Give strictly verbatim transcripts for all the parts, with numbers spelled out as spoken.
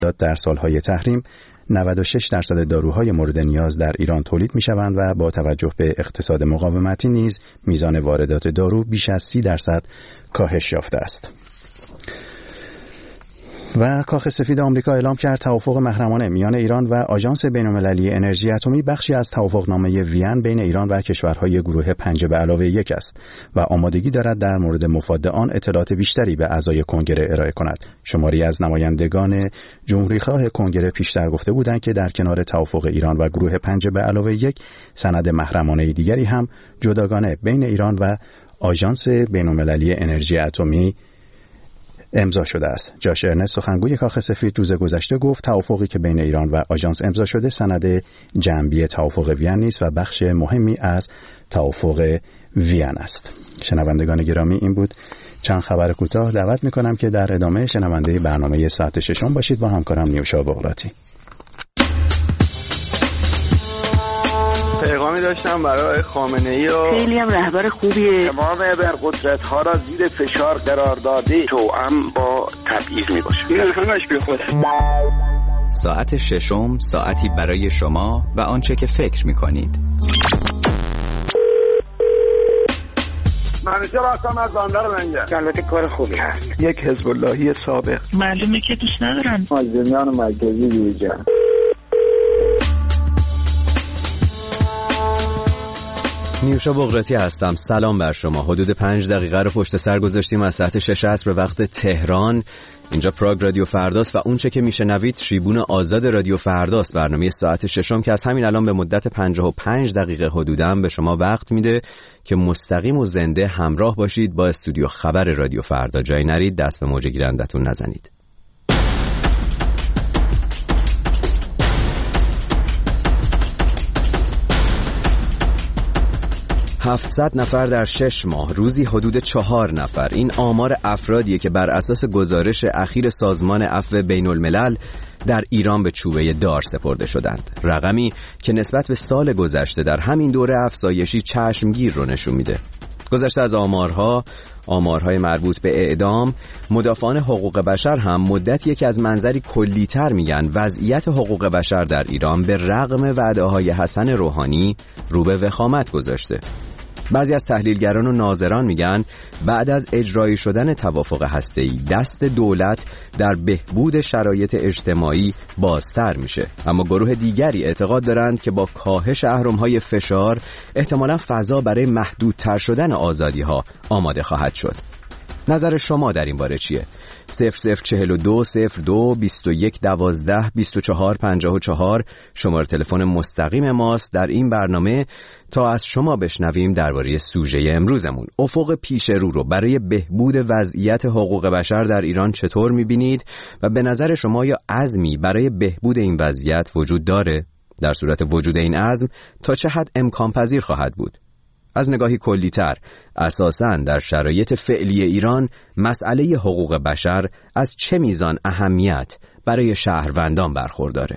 در سالهای تحریم نود و شش درصد داروهای مورد نیاز در ایران تولید می‌شوند و با توجه به اقتصاد مقاومتی نیز میزان واردات دارو بیش از سی درصد کاهش یافته است. و کاخ سفید آمریکا اعلام کرد توافق محرمانه میان ایران و آژانس بین‌المللی انرژی اتمی بخشی از توافقنامه وین بین ایران و کشورهای گروه پنج به علاوه یک است و آمادگی دارد در مورد مفاد آن اطلاعات بیشتری به اعضای کنگره ارائه کند. شماری از نمایندگان جمهوریخواه کنگره پیشتر گفته بودند که در کنار توافق ایران و گروه پنج به علاوه یک سند محرمانه دیگری هم جداگانه بین ایران و آژانس بین‌المللی انرژی اتمی امضا شده است. جاش ارنست سخنگوی کاخ سفید روز گذشته گفت توافقی که بین ایران و آژانس امضا شده سند جنبی توافق وین نیست و بخش مهمی از توافق وین است. شنوندگان گرامی، این بود چند خبر کوتاه. دعوت میکنم که در ادامه شنونده برنامه ساعت ششم باشید با همکارم نیوشا بغراتی. پیغامی داشتم برای خامنه‌ای و خیلی هم رهبر خوبیه. تمام ابرقدرت‌ها را زیر فشار قرار داده توأم با تبعیض میباشه. این همش بی خوده. ساعت ششم، ساعتی برای شما و آنچه که فکر میکنید. منیجر هستم از بندر منگه. البته کار خوبی هست. یک حزب اللهی سابق. معلومه که دوست ندارن. مازنیان مرکزی دیجا. نیوشا بغراتی هستم. سلام بر شما. حدود پنج دقیقه رو پشت سر گذاشتیم از ساعت شش عصر به وقت تهران. اینجا پراگ رادیو فرداست و اونچه که میشنوید تریبون آزاد رادیو فرداست، برنامه ساعت ششم که از همین الان به مدت پنجاه و پنج دقیقه حدوداً به شما وقت میده که مستقیم و زنده همراه باشید با استودیو خبر رادیو فردا. جای نرید، دست به موج گیرندتون نزنید. هفتصد نفر در شش ماه، روزی حدود چهار نفر. این آمار افرادیه که بر اساس گزارش اخیر سازمان عفو بین الملل در ایران به چوبه دار سپرده شدند. رقمی که نسبت به سال گذشته در همین دوره افزایشی چشمگیر رو نشون میده. گذشته از آمارها، آمارهای مربوط به اعدام، مدافعان حقوق بشر هم مدتیه که از منظری کلی‌تر میگن وضعیت حقوق بشر در ایران به رغم وعده‌های حسن روحانی رو به وخامت گذاشته. بعضی از تحلیلگران و ناظران میگن بعد از اجرایی شدن توافق هسته‌ای دست دولت در بهبود شرایط اجتماعی بازتر میشه، اما گروه دیگری اعتقاد دارند که با کاهش اهرم‌های فشار احتمالاً فضا برای محدودتر شدن آزادی‌ها آماده خواهد شد. نظر شما در این باره چیه؟ صفر صفر چهل و دو صفر دو بیست و یک دوازده بیست و چهار پنجاه و چهار شماره تلفن مستقیم ماست در این برنامه تا از شما بشنویم درباره سوژه امروزمون. افق پیش رو رو برای بهبود وضعیت حقوق بشر در ایران چطور می‌بینید و به نظر شما یا عزمی برای بهبود این وضعیت وجود داره؟ در صورت وجود این عزم تا چه حد امکان پذیر خواهد بود؟ از نگاهی کلی‌تر، اساساً در شرایط فعلی ایران مسئله حقوق بشر از چه میزان اهمیت برای شهروندان برخورداره؟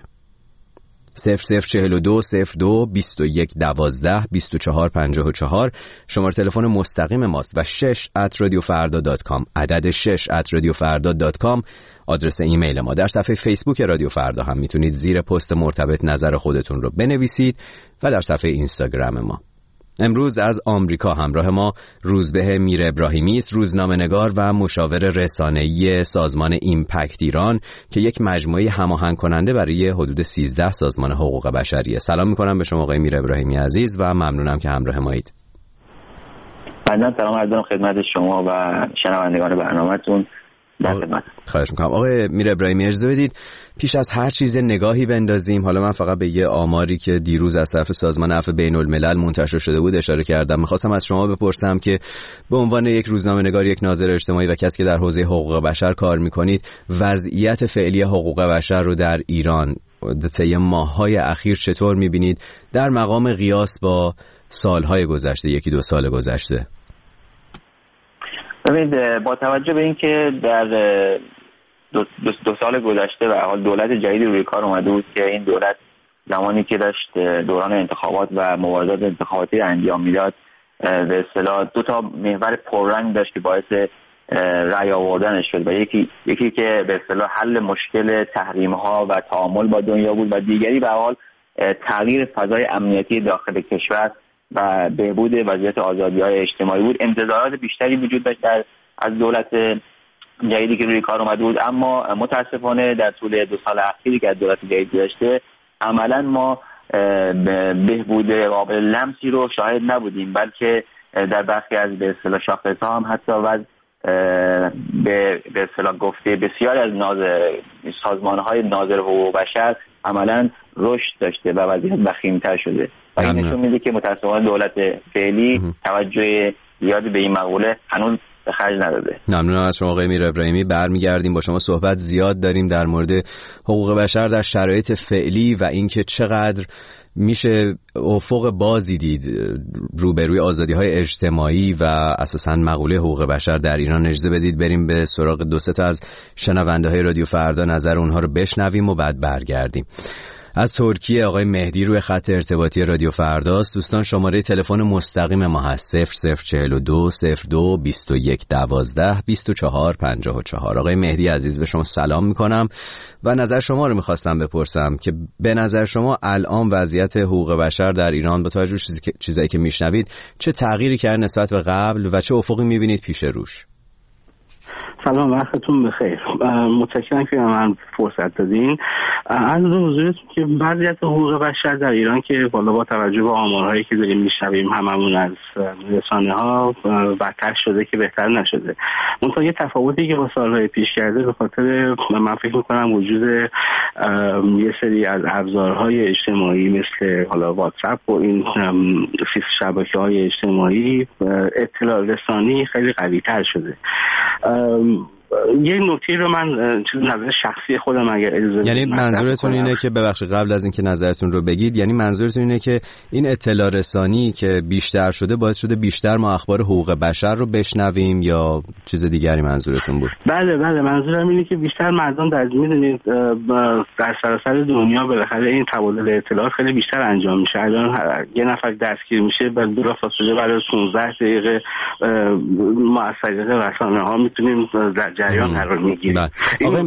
صفر صفر چهل و دو صفر دو بیست و یک دوازده بیست و چهار پنجاه و چهار شماره تلفن مستقیم ماست و شش ات رادیو فردا دات کام، عدد شش ات رادیو فردا دات کام آدرس ایمیل ما. در صفحه فیسبوک رادیو فردا هم میتونید زیر پست مرتبط نظر خودتون رو بنویسید و در صفحه اینستاگرام ما. امروز از آمریکا همراه ما روزبه میر ابراهیمی است، روزنامه‌نگار و مشاور رسانه‌ای سازمان ایمپکت ایران که یک مجموعه هماهنگ کننده برای حدود سیزده سازمان حقوق بشریه. سلام می‌کنم به شما آقای میر ابراهیمی عزیز و ممنونم که همراه مایید. بنده سلام عرض خدمت شما و شنوندگان برنامه‌تون. در خدمت. خواهش می‌کنم. آقای میر ابراهیمی اجازه بدید پیش از هر چیز نگاهی بندازیم. حالا من فقط به یه آماری که دیروز از طرف سازمان عفو بین الملل منتشر شده بود اشاره کردم. می‌خواستم از شما بپرسم که به عنوان یک روزنامه‌نگار، یک ناظر اجتماعی و کسی که در حوزه حقوق بشر کار می‌کنید، وضعیت فعلی حقوق بشر رو در ایران طی ماه‌های اخیر چطور می‌بینید در مقام قیاس با سال‌های گذشته، یکی دو سال گذشته؟ ببینید، با توجه به اینکه در دو, دو, دو سال گذشته به حال دولت جدیدی روی کار اومده بود که این دولت زمانی که داشت دوران انتخابات و مبارزات انتخاباتی انجام میداد به اصطلاح دو تا محور پررنگ داشت که باعث رأی آوردنش شد و یکی یکی که به اصطلاح حل مشکل تحریم ها و تعامل با دنیا بود و دیگری به حال تغییر فضای امنیتی داخل کشور و بهبود وضعیت آزادی‌های اجتماعی بود. انتظارات بیشتری وجود داشت در از دولت جدیدی که روی کار اومده بود، اما متاسفانه در طول دو سال اخیری که از دولت جدید گذشته عملاً ما بهبود قابل لمسی رو شاهد نبودیم، بلکه در برخی از به اصطلاح شاخص‌ها هم حتی وضع به به اصطلاح گفته بسیاری از ناظر سازمان‌های ناظر حقوق بشر عملاً رشد داشته و وضعیت وخیم‌تر شده و این نشون میده که متأسفانه دولت فعلی توجه زیادی به این مقوله هنوز به خرج نداده. ممنونم از شما آقای میر ابراهیمی. برمیگردیم با شما، صحبت زیاد داریم در مورد حقوق بشر در شرایط فعلی و اینکه چقدر میشه افق بازی دید روبروی آزادی‌های اجتماعی و اساساً مقوله حقوق بشر در ایران. اجازه بدید بریم به سراغ دو سه تا از شنونده‌های رادیو فردا، نظر اونها رو بشنویم و بعد برگردیم. از ترکیه آقای مهدی روی خط ارتباطی رادیو فرداست. دوستان شماره تلفن مستقیم ما هست صفر صفر چهل و دو صفر دو بیست و یک دوازده بیست و چهار پنجاه و چهار. آقای مهدی عزیز به شما سلام میکنم و نظر شما رو میخواستم بپرسم که به نظر شما الان وضعیت حقوق بشر در ایران با توجه به چیزایی که میشنوید چه تغییری کرده نسبت به قبل و چه افقی میبینید پیش روش؟ سلام، وقتتون بخیر. متشکرم که من فرصت دادین. از حضورتون که وضعیت حقوق بشر در ایران که بالا با توجه به آمارهایی که داریم میشنویم هممون از رسانه‌ها بدتر شده که بهتر نشده. منتها یه تفاوتی که با سالهای پیش کرده به خاطر من فکر می‌کنم وجود یه سری از ابزارهای اجتماعی مثل حالا واتساپ و این شبکه‌های اجتماعی اطلاع رسانی خیلی قوی‌تر شده. یه نکته رو من چیز نظر شخصی خودم اگر اجازه یعنی منظورتون اینه که ببخشید قبل از اینکه نظرتون رو بگید، یعنی منظورتون اینه که این اطلاع رسانی که بیشتر شده باعث شده بیشتر ما اخبار حقوق بشر رو بشنویم یا چیز دیگری منظورتون بود؟ بله بله منظورم اینه که بیشتر مردم در میدونید در سراسر دنیا بالاخره این تبادل اطلاعات خیلی بیشتر انجام میشه. الان یه نفر دستگیر میشه بعد بلافاصله برای پانزده دقیقه ما از طریق رسانه‌ها میتونیم در جریان قرار میگیریم. آقای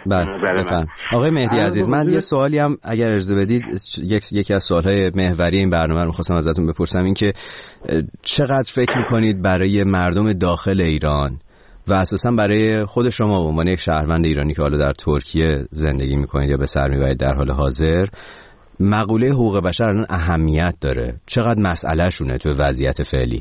آقای مهدی عزیز، من یه سوالی هم اگر اجازه بدید، یک یکی از سوالهای محوری این برنامه رو می‌خواستم ازتون بپرسم، این که چقدر فکر می‌کنید برای مردم داخل ایران و اساساً برای خود شما به عنوان یک شهروند ایرانی که حالا در ترکیه زندگی می‌کنید یا به سر می‌برید در حال حاضر، مقوله حقوق بشر الان اهمیت داره؟ چقدر مسئله شونه تو وضعیت فعلی؟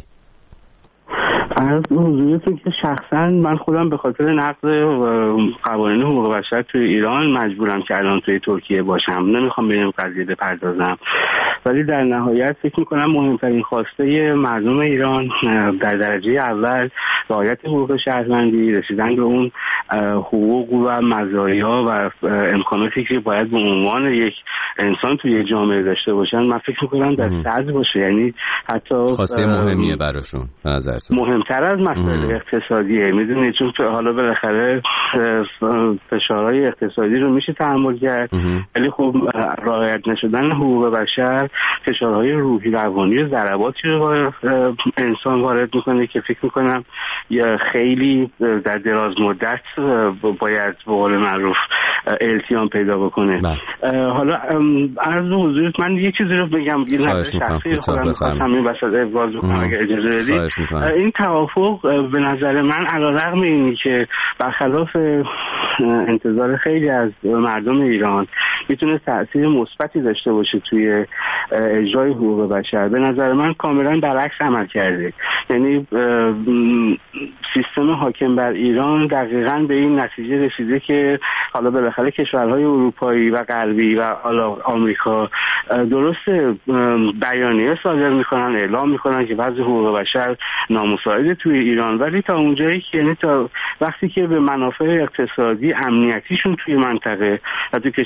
از حضورتون که شخصا من خودم به خاطر نقض قوانین حقوق بشر توی ایران مجبورم که الان توی ترکیه باشم. نمیخوام به این قضیه بپردازم، ولی در نهایت فکر میکنم مهمترین خواسته مردم ایران در درجه اول رعایت حقوق شهروندی، رسیدن به اون حقوق و مزایا و امکاناتی که باید به عنوان یک انسان توی جامعه داشته باشن. من فکر میکنم در صدر باشه، یعنی حتی خواسته مهمیه براشون به نظرتون؟ مهمتر از مسائل اقتصادیه، میدونید، چون حالا بالاخره فشارهای اقتصادی رو میشه تحمل کرد، ولی خب رعایت نشدن حقوق بشر فشارهای روحی روانی و ضرباتی رو انسان وارد میکنه که فکر میکنم خیلی در دراز مدت باید به قول معروف التیام پیدا بکنه. حالا عرض حضورت من یه چیزی رو بگم، یه نظر شخصی خودم میخواستم این وسط ابراز بکنم اگر اجازه بدید. این توافق به نظر من علیرغم اینی که برخلاف انتظار خیلی از مردم ایران میتونه تأثیر مثبتی داشته باشه توی اجرای حقوق بشر، به نظر من کاملا برعکس عمل کرده. یعنی سیستم حاکم بر ایران دقیقاً به این نتیجه رسیده که حالا بالاخره کشورهای اروپایی و غربی و حالا آمریکا درسته بیانیه صادر میکنن، اعلام میکنن که وضع حقوق بشر نامساعده توی ایران، ولی تا اونجایی که یعنی تا وقتی که به منافع اقتصادی امنیتیشون توی منطقه و توی کشورهای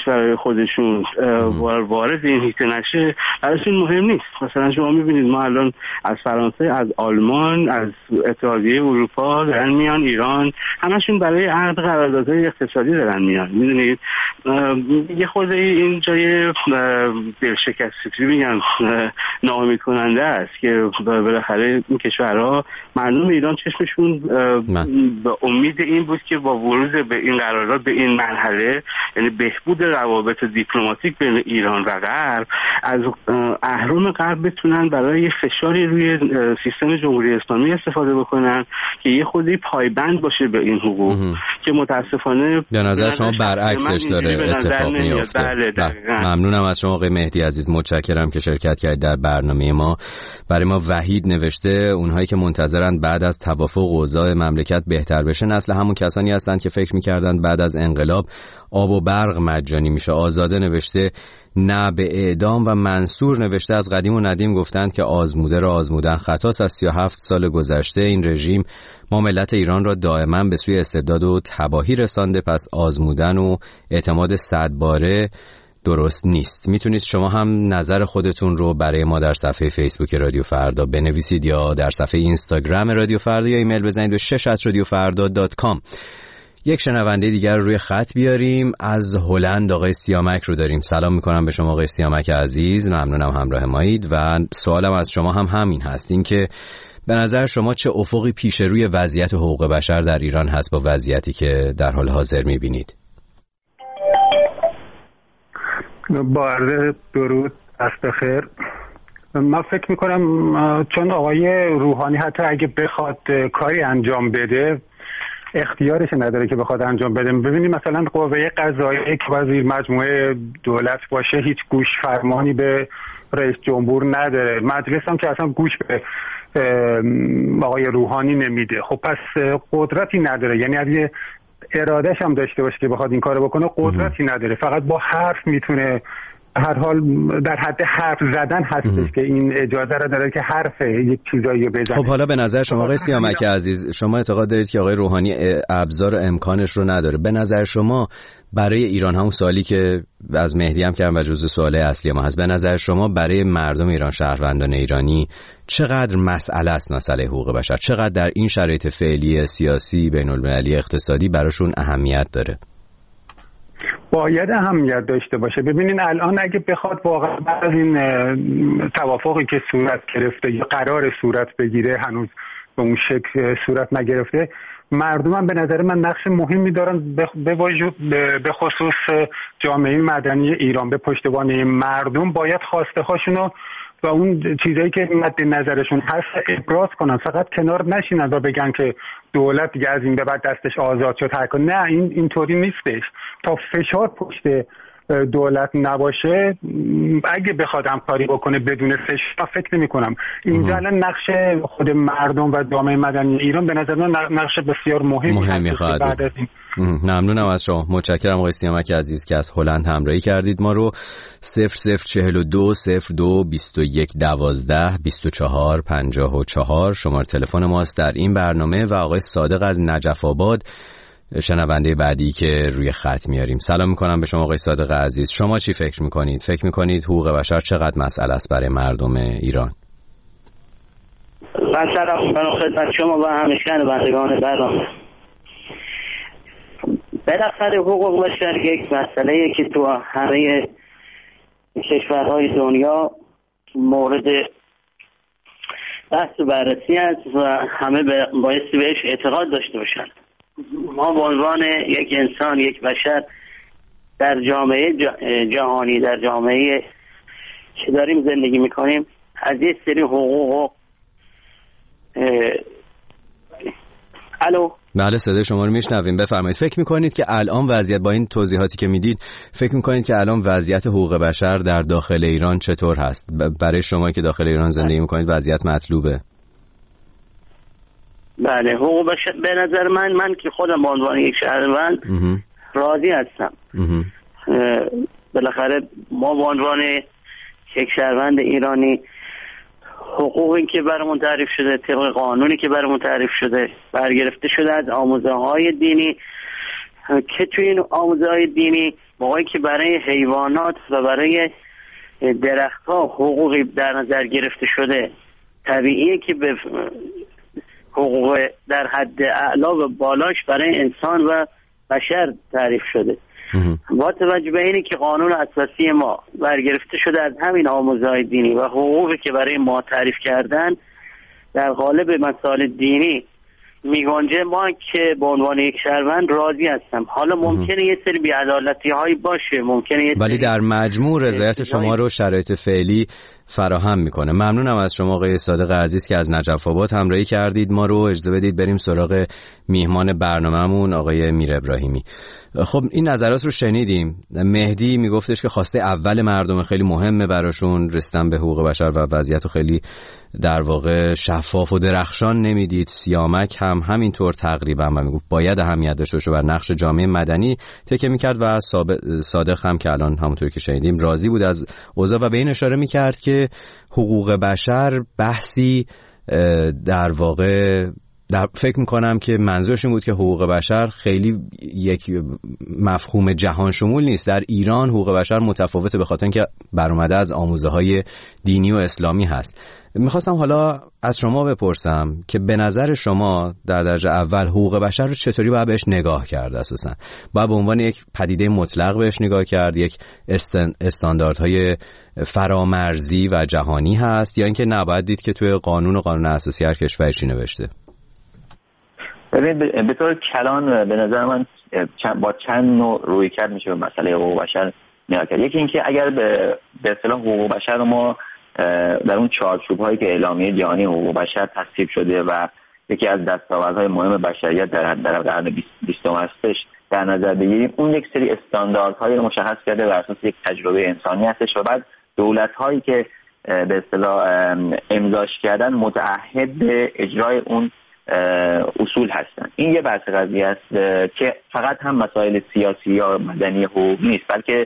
خودشون وارد این هیته نشه براشون مهم نیست. مثلا شما میبینید ما الان از فرانسه، از آلمان، از اتحادیه اروپا دارن میان ایران، همشون برای عقد قراردادهای اقتصادی دارن میان. میدونید یه خود این جای دلشکستی میگن ناامید کننده است که بالاخره این کشورها مردم ایران چشمشون به امید این بود که با ورود به این قرارداد به این مرحله، یعنی بهبود روابط دیپلماتیک بین ایران و غرب، از اهرم غرب بتونن برای فشاری روی سیستم جمهوری اسلامی استفاده بکنن که یه خودی پایبند باشه به این حقوق م- که متاسفانه به نظر شما برعکسش داره اتفاق میفته. بله ممنونم از شما آقای مهدی عزیز، متشکرم که شرکت کردید در برنامه ما. برای ما وحید نوشته اونهایی که منتظرن بعد از توافق اوضاع مملکت بهتر بشه نسل همون کسانی هستند که فکر می‌کردن بعد از انقلاب آب و برق مجانی میشه. آزاده نوشته نه به اعدام و منصور نوشته از قدیم و ندیم گفتند که آزموده را آزمودن خطاست. از سی و هفت سال گذشته این رژیم ما ملت ایران را دائما به سوی استبداد و تباهی رسانده، پس آزمودن و اعتماد صد باره درست نیست. میتونید شما هم نظر خودتون رو برای ما در صفحه فیسبوک رادیو فردا بنویسید یا در صفحه اینستاگرام رادیو فردا یا ایمیل بزنید به شش ات رادیو فردا دات کام. یک شنونده دیگر رو روی خط بیاریم. از هلند آقای سیامک رو داریم. سلام میکنم به شما آقای سیامک عزیز، ممنونم همراه مایید و سوالم از شما هم همین هست، این که به نظر شما چه افقی پیش روی وضعیت حقوق بشر در ایران هست با وضعیتی که در حال حاضر میبینید؟ با عرض درود، دست بخیر. من فکر میکنم چون آقای روحانی حتی اگه بخواد کاری انجام بده اختیارش نداره که بخواد انجام بده. ببینید مثلا قوه قضاییه که وزیر مجموعه دولت باشه هیچ گوش فرمانی به رئیس جمهور نداره، مجلس هم که اصلا گوش به آقای روحانی نمیده. خب پس قدرتی نداره، یعنی اگه ارادهش هم داشته باشه که بخواد این کارو بکنه قدرتی نداره، فقط با حرف میتونه، هر حال در حد حرف زدن هستش که این اجازه را داره که حرف یک چیزایی بزنه. خب حالا به نظر شما آقای سیامک عزیز، شما اعتقاد دارید که آقای روحانی ابزار امکانش رو نداره. به نظر شما برای ایران، همون سوالی که از مهدی هم کردم و جزو سوال اصلی ما هست، به نظر شما برای مردم ایران، شهروندان ایرانی چقدر مسئله است مسئله حقوق بشر؟ چقدر در این شرایط فعلی سیاسی، بین‌المللی، اقتصادی براشون اهمیت داره؟ باید اهمیت داشته باشه. ببینین الان اگه بخواد واقعا بعد از این توافقی که صورت گرفته یا قرار صورت بگیره، هنوز به اون شکل صورت نگرفته، مردم هم به نظر من نقش مهمی دارن، به وجود به خصوص جامعه مدنی ایران به پشتوانه مردم باید خواسته هاشونو و اون چیزایی که مد نظرشون هست ابراز کنن، فقط کنار نشینن و بگن که دولت دیگه از این به بعد دستش آزاد شد هر کن. نه، این اینطوری نیستش. تا فشار پشت دولت نباشه، اگه بخواد همکاری بکنه بدون فشار، فکر نمی کنم. اینجا الان نقش خود مردم و جامعه مدنی ایران به نظر من نقش بسیار مهمی مهمی خواهد بود. ممنونم از شما، متشکرم آقای سیامک عزیز که از هلند همراهی کردید ما رو. صفر صفر چهل و دو صفر دو بیست و یک دوازده بیست و چهار پنجاه و چهار شماره تلفن ماست در این برنامه و آقای صادق از نجف آباد شنونده بعدی که روی خط میاریم. سلام میکنم به شما آقای صادق عزیز. شما چی فکر میکنید؟ فکر میکنید حقوق بشر چقدر مسئله است برای مردم ایران؟ من سلام میکنم خدمت شما و همیشگان بندگان برنامه. بالاخره حقوق بشر یک مسئله که تو همه کشورهای دنیا مورد بحث و بررسی است و همه بایستی بهش اعتقاد داشته باشند. ما به عنوان یک انسان، یک بشر در جامعه جهانی، در جامعه که داریم زندگی میکنیم، از یک سری حقوق. الو بله صدای شما رو میشنویم، بفرمایید. فکر میکنید که الان وضعیت، با این توضیحاتی که میدید، فکر میکنید که الان وضعیت حقوق بشر در داخل ایران چطور هست؟ برای شما که داخل ایران زندگی میکنید وضعیت مطلوبه؟ بله، حقوق بشر به نظر من من که خودم به عنوان یک شهروند راضی هستم. بالاخره ما به عنوان یک شهروند ایرانی حقوقی که برامون تعریف شده، طبق قانونی که برامون تعریف شده، برگرفته شده از آموزه های دینی که توی این آموزه‌های دینی موقعی که برای حیوانات و برای درخت‌ها حقوقی در نظر گرفته شده، طبیعیه که به حقوق در حد اعلا و بالاش برای انسان و بشر تعریف شده. با توجه به اینه که قانون اساسی ما برگرفته شده از همین آموزه‌های دینی و حقوقی که برای ما تعریف کردن در قالب مسائل دینی میگنجه، ما که به عنوان یک شهروند راضی هستم. حالا ممکنه یه سری بی‌عدالتی‌هایی باشه، ممکنه یه ولی در مجموع رضایت شما رو شرایط فعلی فراهم میکنه. ممنونم از شما آقای صادق عزیز که از نجف آباد همراهی کردید ما رو. اجازه بدید بریم سراغ میهمان برنامه‌مون آقای میر ابراهیمی. خب این نظرات رو شنیدیم. مهدی میگفتش که خواسته اول مردم خیلی مهمه براشون، رسیدن به حقوق بشر و وضعیت خیلی در واقع شفاف و درخشان نمیدید. سیامک هم همینطور تقریبا و میگفت باید اهمیت داشته باشه بر نقش جامعه مدنی تکیه میکرد و صادق هم که الان همونطور که شنیدیم راضی بود از اوضاع و به این اشاره میکرد که حقوق بشر بحثی در واقع در فکر میکنم که منظورش این بود که حقوق بشر خیلی یک مفهوم جهان شمول نیست. در ایران حقوق بشر متفاوته به خاطر اینکه برآمده از آموزه‌های دینی و اسلامی هست. میخواستم حالا از شما بپرسم که به نظر شما در درجه اول حقوق بشر رو چطوری باید بهش نگاه کرد؟ اساساً باید به عنوان یک پدیده مطلق بهش نگاه کرد، یک استانداردهای فرامرزی و جهانی هست، یا اینکه نباید دید که توی قانون و قانون اساسی هر کشوری چی نوشته؟ ببین به طور کلان به نظر من با چند نوع روی کرد میشه به مسئله حقوق بشر نگاه کرد. یکی اینکه اگر به به اصطلاح حقوق بشر ما در اون چارچوب‌هایی که اعلامیه جهانی حقوق بشر تصویب شده و یکی از دستاوردهای مهم بشریت در در قرن بیستم هستش در نظر بگیریم، اون یک سری استانداردهایی رو مشخص کرده بر اساس یک تجربه انسانی هستش و بعد دولت‌هایی که به اصطلاح امضاش کردن متعهد به اجرای اون اصول هستن. این یه بحث قضیه است که فقط هم مسائل سیاسی یا مدنی حقوق نیست، بلکه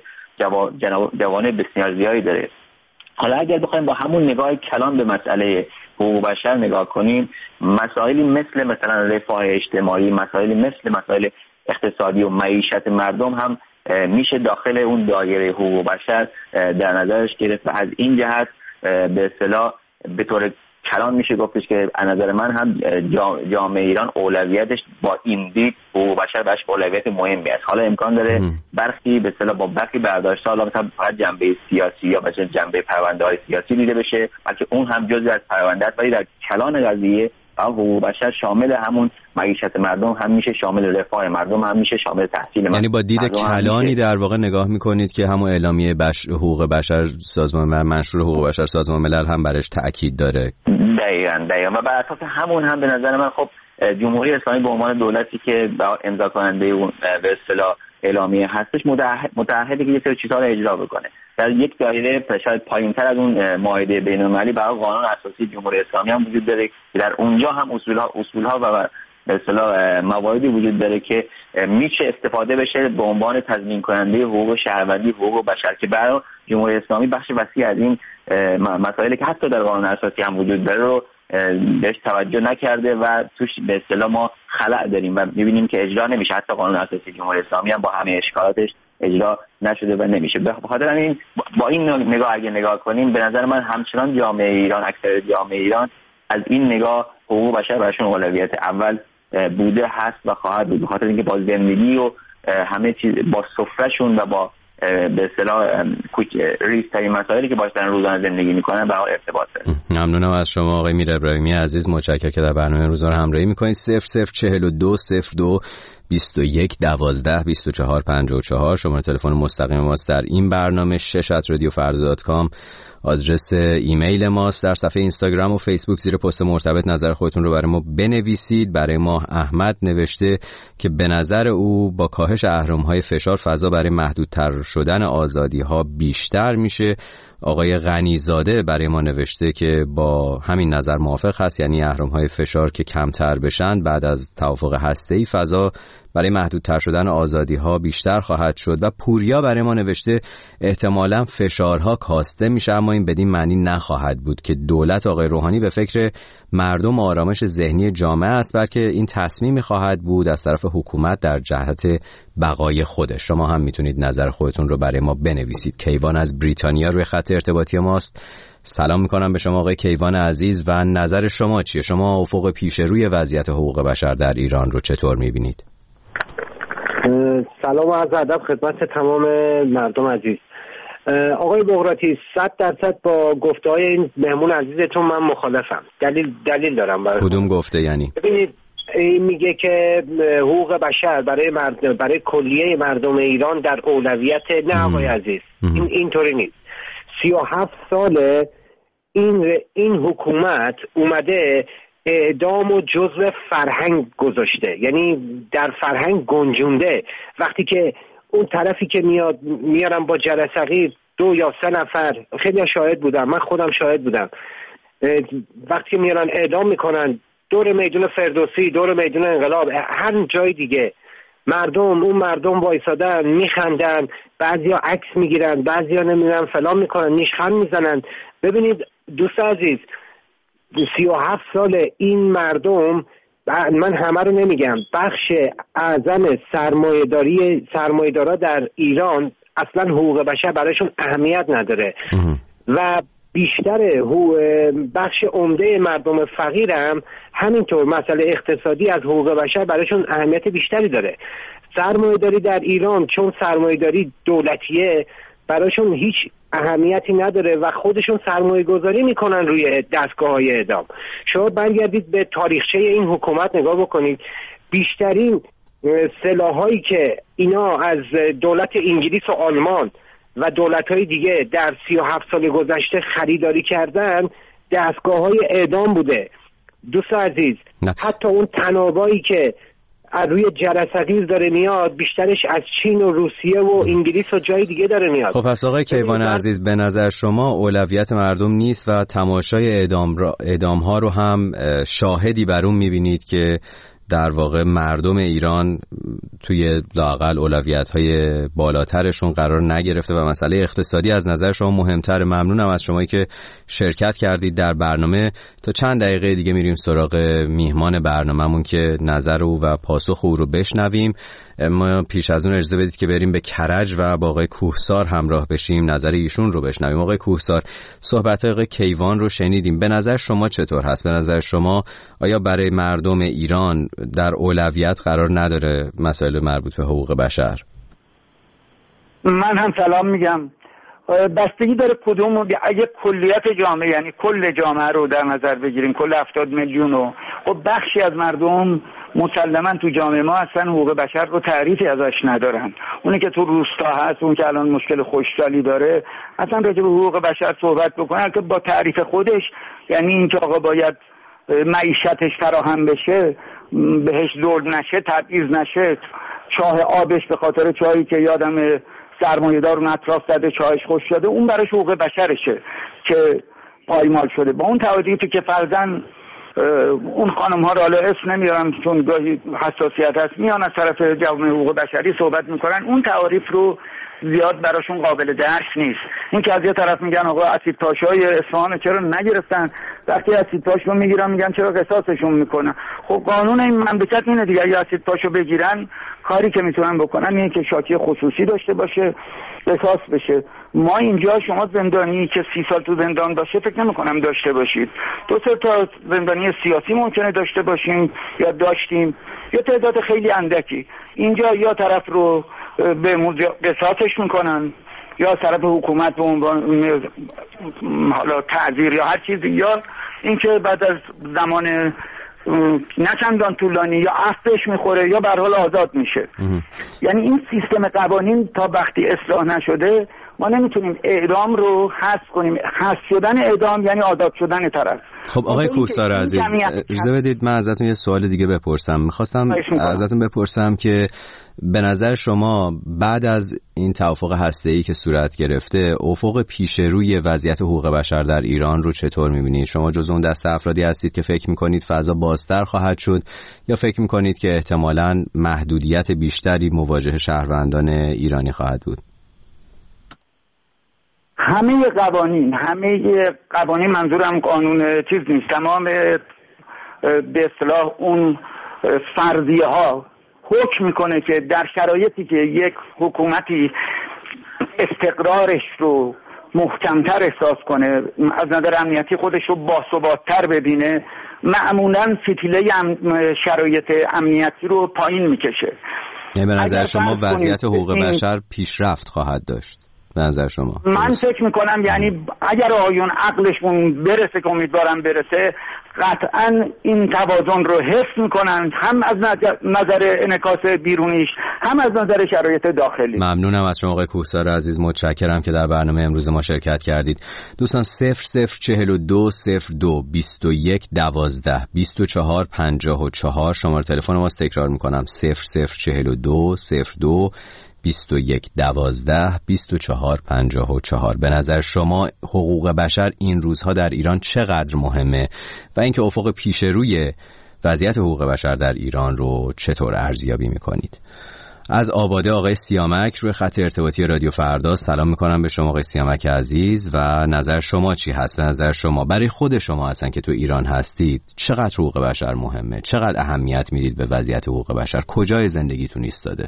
جوانب بسیار زیادی داره. حالا اگر بخوایم با همون نگاه کلان به مسئله حقوق بشر نگاه کنیم، مسائلی مثل مثلا رفاه اجتماعی، مسائلی مثل مسائل اقتصادی و معیشت مردم هم میشه داخل اون دایره حقوق بشر در نظرش گرفت و از این جهت به اصطلاح به طور کلان میشه گفتش که از نظر من هم جامعه ایران اولویتش با این دید حقوق بشر براش اولویت مهمی است. حالا امکان داره برخی به اصطلاح با برخی برداشت‌ها حالا مثلا فقط جنبه سیاسی یا مثلا جنبه پرونده‌های سیاسی دیده بشه، بلکه اون هم جزئی از پرونده است، ولی در کلان قضیه حقوق بشر شامل همون معیشت مردم هم میشه، شامل رفاه مردم هم میشه، شامل تحصیل مردم. یعنی با دید کلانی در واقع نگاه میکنید که همون اعلامیه بش... حقوق بشر سازمان ملل، منشور حقوق بشر سازمان ملل هم برش تاکید داره. دقیقاً دقیقاً و بر اساس همون هم به نظر من خب جمهوری اسلامی به عنوان دولتی که امضا کننده اون به اصطلاح اعلامیه هستش متعهده که یه سری چیزا رو اجرا بکنه. در یک دایره شاید پایین‌تر از اون معاهده بین‌المللی برای قانون اساسی جمهوری اسلامی هم وجود داره که در اونجا هم اصولها اصولها و به اصطلاح مواردی وجود داره که میشه استفاده بشه به عنوان تضمین کننده حقوق شهروندی، حقوق بشر، که برای جمهوری اسلامی بخش وسیع از این مسائلی که حتی در قانون اساسی هم وجود داره رو بهش توجه نکرده و توش به اصطلاح ما خلأ داریم و می‌بینیم که اجرا نمیشه. حتی قانون اساسی جمهوری اسلامی هم با همه اشکالاتش اجرا نشده و نمیشه. به خاطر همین با این نگاه اگه نگاه کنیم به نظر من همچنان جامعه ایران، اکثر جامعه ایران از این نگاه حقوق بشر براشون اولویت اول بوده، هست و خواهد بود، به خاطر اینکه با زندگی و همه چیز با سفرهشون و با به اصطلاح ریزترین مسائلی که باش دارن روزانه زندگی میکنن به ارتباط داره. ممنونم از شما آقای میر ابراهیمی عزیز، متشکرم که در برنامه روزانه همراهی میکنید. صفر صفر چهل و دو صفر دو بیست و یک دوازده بیست و چهار پنجاه و چهار شماره تلفن مستقیم ماست در این برنامه. شش ات رادیو فردا دات کام آدرس ایمیل ماست. در صفحه اینستاگرام و فیسبوک زیر پست مرتبط نظر خودتون رو برای ما بنویسید. برای ما احمد نوشته که به نظر او با کاهش اهرم‌های فشار فضا برای محدودتر شدن آزادی‌ها بیشتر میشه. آقای غنیزاده برای ما نوشته که با همین نظر موافق هست، یعنی اهرم‌های فشار که کمتر بشن بعد از توافق هسته‌ای فضا برای محدودتر شدن آزادی‌ها بیشتر خواهد شد و پوریا برای ما نوشته احتمالاً فشارها کاسته میشه، اما این بدین معنی نخواهد بود که دولت آقای روحانی به فکر مردم آرامش ذهنی جامعه است، بلکه این تصمیمی خواهد بود از طرف حکومت در جهت بقای خودش. شما هم میتونید نظر خودتون رو برای ما بنویسید. کیوان از بریتانیا روی خط ارتباطی ماست. سلام میکنم به شما آقای کیوان عزیز و نظر شما چیه؟ شما افق پیش روی وضعیت حقوق بشر در ایران رو چطور میبینید؟ سلام و عرض ادب خدمت تمام مردم عزیز. آقای بغراتی، صد درصد با گفته های این مهمون عزیزتون من مخالفم. دلیل دلیل دارم برای کدوم گفته یعنی؟ ببینید این میگه که حقوق بشر برای مرد برای کلیه مردم ایران در اولویت. نه آقای عزیز، این اینطوری نیست. سی و هفت ساله این این حکومت اومده اعدام و جزء فرهنگ گذاشته، یعنی در فرهنگ گنجونده. وقتی که اون طرفی که میاد میارن با جرثقیل دو یا سه نفر، خیلی شاهد بودم، من خودم شاهد بودم، وقتی که میارن اعدام میکنن دور میدون فردوسی، دور میدون انقلاب، هر جای دیگه، مردم اون مردم وایسادن میخندن، بعضیا عکس میگیرن، بعضیا نمیدونن فلان میکنن، نیشخند میزنن. ببینید دوست عزیز، سی و هفت سال این مردم، من همه رو نمیگم، بخش اعظم سرمایه‌داری سرمایه‌دارا در ایران اصلا حقوق بشر برایشون اهمیت نداره و بیشتر بخش عمده مردم فقیرم همینطور مسئله اقتصادی از حقوق بشر برایشون اهمیت بیشتری داره. سرمایه‌داری در ایران چون سرمایه‌داری دولتیه برایشون هیچ اهمیتی نداره و خودشون سرمایه گذاری میکنن روی دستگاه‌های اعدام. شما برگردید به تاریخچه این حکومت نگاه بکنید، بیشترین سلاحایی که اینا از دولت انگلیس و آلمان و دولت‌های دیگه در سی و هفت سال گذشته خریداری کردن دستگاه‌های اعدام بوده. دوست عزیز نه. حتی اون تنابایی که از روی جرثقیل داره میاد بیشترش از چین و روسیه و انگلیس و جای دیگه داره میاد. خب پس آقای کیوان عزیز، به نظر شما اولویت مردم نیست و تماشای اعدام, را اعدام ها رو هم شاهدی بر اون میبینید که در واقع مردم ایران توی لااقل اولویت‌های بالاترشون قرار نگرفته و مسئله اقتصادی از نظر شما مهمتر. ممنونم از شمایی که شرکت کردید در برنامه. تا چند دقیقه دیگه میریم سراغ میهمان برنامه‌مون که نظر او و پاسخ او رو بشنویم. ما پیش از اون اجازه بدید که بریم به کرج و با آقای کوهسار همراه بشیم، نظر ایشون رو بشنویم. آقای کوهسار، صحبت آقای کیوان رو شنیدیم، به نظر شما چطور هست؟ به نظر شما آیا برای مردم ایران در اولویت قرار نداره مسائل مربوط به حقوق بشر؟ من هم سلام میگم. بستگی داره کدوم، اگه کلیت جامعه یعنی کل جامعه رو در نظر بگیریم، کل هفتاد میلیون رو، خب بخشی از مردم مسلما تو جامعه ما اصلا حقوق بشر رو تعریفی ازش ندارن. اونی که تو روستا هست، اون که الان مشکل خشکسالی داره، اصلا راجع به حقوق بشر صحبت بکنه که با تعریف خودش، یعنی اینکه آقا باید معیشتش فراهم بشه، بهش ظلم نشه، تبعیض نشه، چاه آبش به خاطر چاهی که یادم سرمایه‌دار اون اطراف زده چاهش خوش شده، اون براش حقوق بشرشه که پایمال شده. با اون تعریفی که فرضاً اون خانم ها رو حالا اسم نمیارم چون گاهی حساسیت هست، میان از طرف جامعه حقوق بشری صحبت میکنن، اون تعریف رو زیاد براشون قابل درک نیست. این که از یه طرف میگن آقا اسید پاشای اصفهان چرا نگرفتن، وقتی اسید پاش رو میگیرن میگن چرا قصاصشون میکنن. خب قانون این مملکت اینه دیگه، اگه اسید پاشو بگیرن کاری که میتونن بکنن اینه که شاکی خصوصی داشته باشه، قصاص بشه. ما اینجا شما زندانی که سی سال تو زندان باشه فکر نمی‌کنم داشته باشید. دو سه تا زندانی سیاسی ممکنه داشته باشیم یا داشتیم، یا تعداد خیلی اندکی. اینجا یا طرف رو به قصاصش میکنن یا طرف حکومت به عنوان حالا تعزیر یا هر چیزی، یا اینکه بعد از زمان نه چندان طولانی یا عفوش میخوره یا به هر حال آزاد میشه. یعنی این سیستم قوانین تا وقتی اصلاح نشده ما نمیتونیم اعدام رو حذف کنیم. حذف شدن اعدام یعنی آزاد شدن طرف. خب آقای کوهسار عزیز، اجازه بدید من ازتون یه سوال دیگه بپرسم. میخواستم ازتون بپرسم که به نظر شما بعد از این توافق هسته‌ای که صورت گرفته، افق پیش روی وضعیت حقوق بشر در ایران رو چطور می‌بینید؟ شما جزو اون دسته افرادی هستید که فکر می‌کنید فضا بازتر خواهد شد یا فکر می‌کنید که احتمالاً محدودیت بیشتری مواجه شهروندان ایرانی خواهد بود؟ همه قوانین همه قوانین منظورم قانون چیز نیست، تمام به اصطلاح اون فرضیه ها حکم میکنه که در شرایطی که یک حکومتی استقرارش رو محکمتر احساس کنه، از نظر امنیتی خودش رو باثبات‌تر ببینه، معمولاً فتیله شرایط امنیتی رو پایین میکشه. یعنی به نظر شما وضعیت حقوق بشر پیشرفت خواهد داشت؟ به نظر شما من فکر میکنم یعنی اگر آقایون عقلشون برسه که امیدوارم برسه، قطعا این توازن رو حفظ میکنن، هم از نظر انعکاس بیرونیش هم از نظر شرایط داخلی. ممنونم از شما آقای کوهسار عزیز، متشکرم که در برنامه امروز ما شرکت کردید. دوستان صفر صفر چهل و دو صفر دو بیست و یک دوازده بیست و چهار پنجاه و چهار شماره تلفن ماست. تکرار میکنم صفر صفر چهل و دو صفر دو بیست و یک دوازده بیست و چهار پنجاه و چهار. به نظر شما حقوق بشر این روزها در ایران چقدر مهمه و اینکه افق پیش روی وضعیت حقوق بشر در ایران رو چطور ارزیابی میکنید؟ از آباده آقای سیامک روی خط ارتباطی رادیو فردا سلام میکنم به شما آقای سیامک عزیز و نظر شما چی هست؟ به نظر شما برای خود شما هستن که تو ایران هستید چقدر حقوق بشر مهمه؟ چقدر اهمیت میدید به وضعیت حقوق بشر؟ کجای زندگیتون ایستاده؟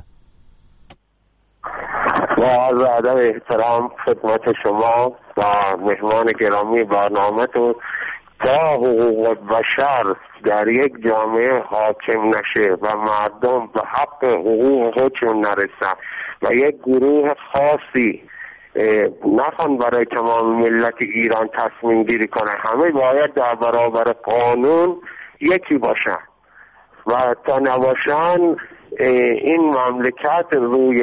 با عرض ادب احترام خدمت شما و مهمان گرامی برنامه‌تون، تا حقوق بشر در یک جامعه حاکم نشه و مردم به حق حقوق خودشون نرسن و یک گروه خاصی نخوان برای تمام ملت ایران تصمیم گیری کنه، همه باید در برابر قانون یکی باشن و تا نباشن این مملکت روی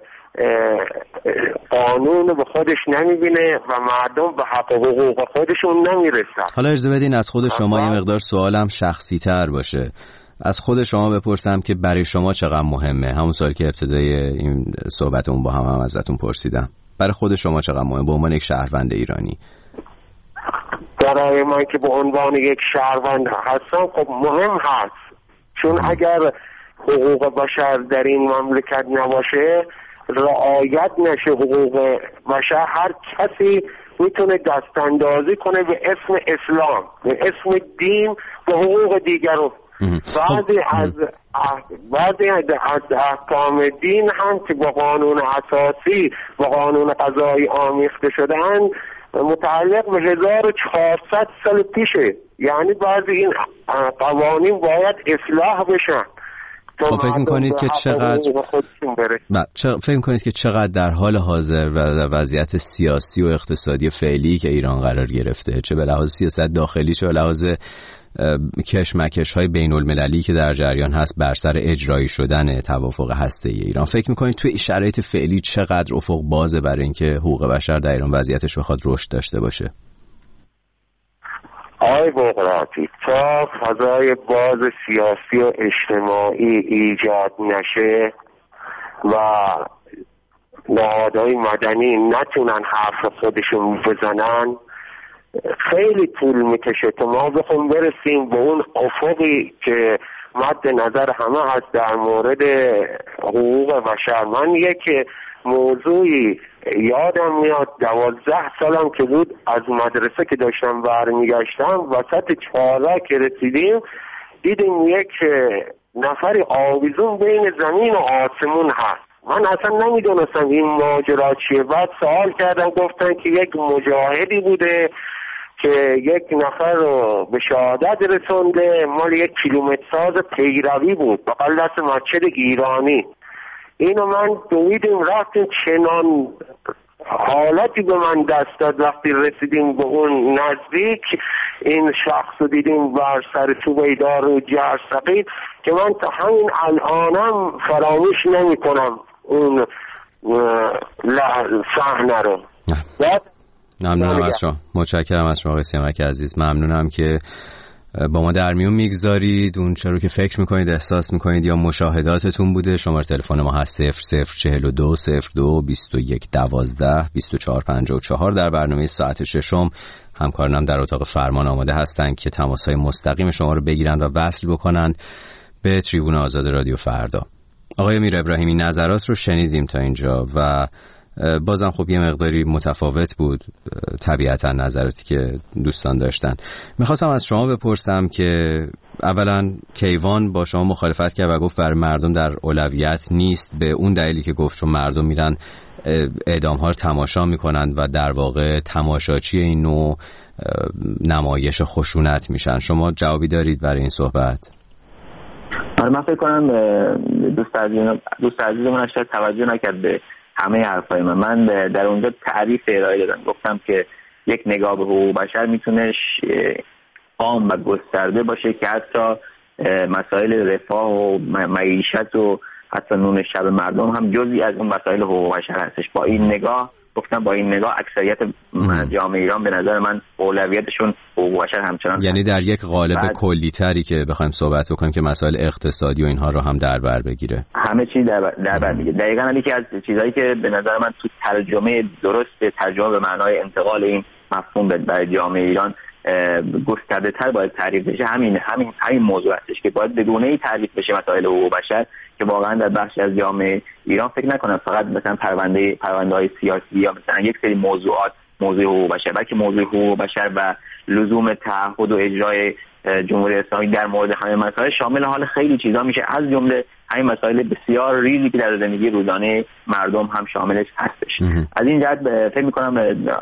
قانون به خودش نمیبینه و مردم به حق حقوق خودشون نمیرسن. حالا اجازه بدین از خود شما یه مقدار سوالم شخصی تر باشه. از خود شما بپرسم که برای شما چقدر مهمه، همون سوالی که ابتدای این صحبتمون با هم, هم ازتون پرسیدم. برای خود شما چقدر مهمه به عنوان یک شهروند ایرانی؟ برای من که به عنوان یک شهروند هستم خب مهم هست، چون اگر حقوق بشر در این مملکت نباشه، رعایت نشه حقوق بشر، هر کسی میتونه دستاندازی کنه به اسم اسلام، به اسم دین به حقوق دیگران. بعضی از بعضی از احکام دین هم که با قانون اساسی و قانون قضایی آمیخته شدن متعلق به هزار و چهارصد سال پیشه، یعنی بعضی این قوانین باید اصلاح بشن. خب فکر میکنید که چقدر فکر میکنید که چقدر در حال حاضر و وضعیت سیاسی و اقتصادی فعلی که ایران قرار گرفته، چه به لحاظ سیاست داخلی چه به لحاظ کشمکش های بین المللی که در جریان هست بر سر اجرایی شدن توافق هسته‌ای ایران، فکر میکنید توی شرایط فعلی چقدر افق بازه برای اینکه حقوق بشر در ایران وضعیتش بخواد رشد داشته باشه؟ آقای بغراتی، تا فضای باز سیاسی و اجتماعی ایجاد نشه و نهادهای مدنی نتونن حرف خودشون بزنن، خیلی طول میکشه تا ما بخون برسیم به اون افقی که مد نظر همه هست در مورد حقوق بشر. من یک موضوعی یادم میاد، دوازده سالم که بود از مدرسه که داشتم برمیگشتم وسط چهارراه که رسیدیم دیدیم یک نفری آویزون بین زمین و آسمون هست. من اصلا نمیدونستم این ماجرا چیه. بعد سوال کردم، گفتن که یک مجاهدی بوده که یک نفر رو به شهادت رسونده، مال یک کیلومتر ساز پیروی بود بغل دست مسجد ایرانی. اینو من دویدیم رفتیم، چنان حالاتی به من دست داد وقتی رسیدیم به اون نزدیک، این شخص رو دیدیم بر سر سویدار و جرثقیل که من تا همین الانم فراموش نمی کنم اون صحنه رو. ممنونم از شما، متشکرم از شما آقای سیامک عزیز. ممنونم که با ما در میون میگذارید اون چرا که فکر میکنید، احساس میکنید یا مشاهداتتون بوده. شماره تلفن ما هست صفر صفر چهل و دو صفر دو بیست و یک دوازده بیست و چهار پنجاه و چهار. در برنامه ساعت ششم همکارانم در اتاق فرمان آماده هستند که تماسهای مستقیم شما رو بگیرن و وصل بکنن به تریبون آزاد رادیو فردا. آقای میر ابراهیمی، نظرات رو شنیدیم تا اینجا و بازم خب یه مقداری متفاوت بود طبیعتا نظراتی که دوستان داشتن. میخواستم از شما بپرسم که اولا کیوان با شما مخالفت کرد و گفت برای مردم در اولویت نیست، به اون دلیلی که گفت چون مردم میرن اعدام ها رو تماشا میکنند و در واقع تماشاچی این نوع نمایش خشونت میشن. شما جوابی دارید برای این صحبت؟ من فکر کنم دوست عزیزم دوست عزیزمون شاید توجه نکرد به همه حرفای من. من در اونجا تعریف ارائه دادم، گفتم که یک نگاه به حقوق بشر میتونه عام و گسترده باشه که حتی مسائل رفاه و معیشت و حتی نون شب مردم هم جزئی از اون مسائل حقوق بشر هستش. با این نگاه گفتم با این نگاه اکثریت جامعه ایران به نظر من اولویتشون حقوق بشر همچنان، یعنی در یک قالب بعد... کلی تری که بخوایم صحبت بکنیم که مسائل اقتصادی و اینها رو هم در بر بگیره، همه چیز در بر, در بر بگیره. دقیقاً یکی از چیزایی که به نظر من تو ترجمه درست ترجمه به معنای انتقال این مفهوم برای جامعه ایران گسترده تر باید تعریف بشه، همین همین همین موضوع هستش که باید به گونه‌ای تعریف بشه مسائل حقوق بشر که واقعا در بخش از جامعه ایران فکر نکنم فقط مثلا پرونده پرونده‌های سیاسی یا مثلا یک سری موضوعات موضوع حقوق بشر، بلکه موضوع حقوق بشر و لزوم تعهد و اجرای جمهوری اسلامی در مورد همه مسائل شامل حال خیلی چیزا میشه، از جمله همین مسائل بسیار ریزی که در زندگی روزانه مردم هم شاملش هستش. از این جهت فکر می‌کنم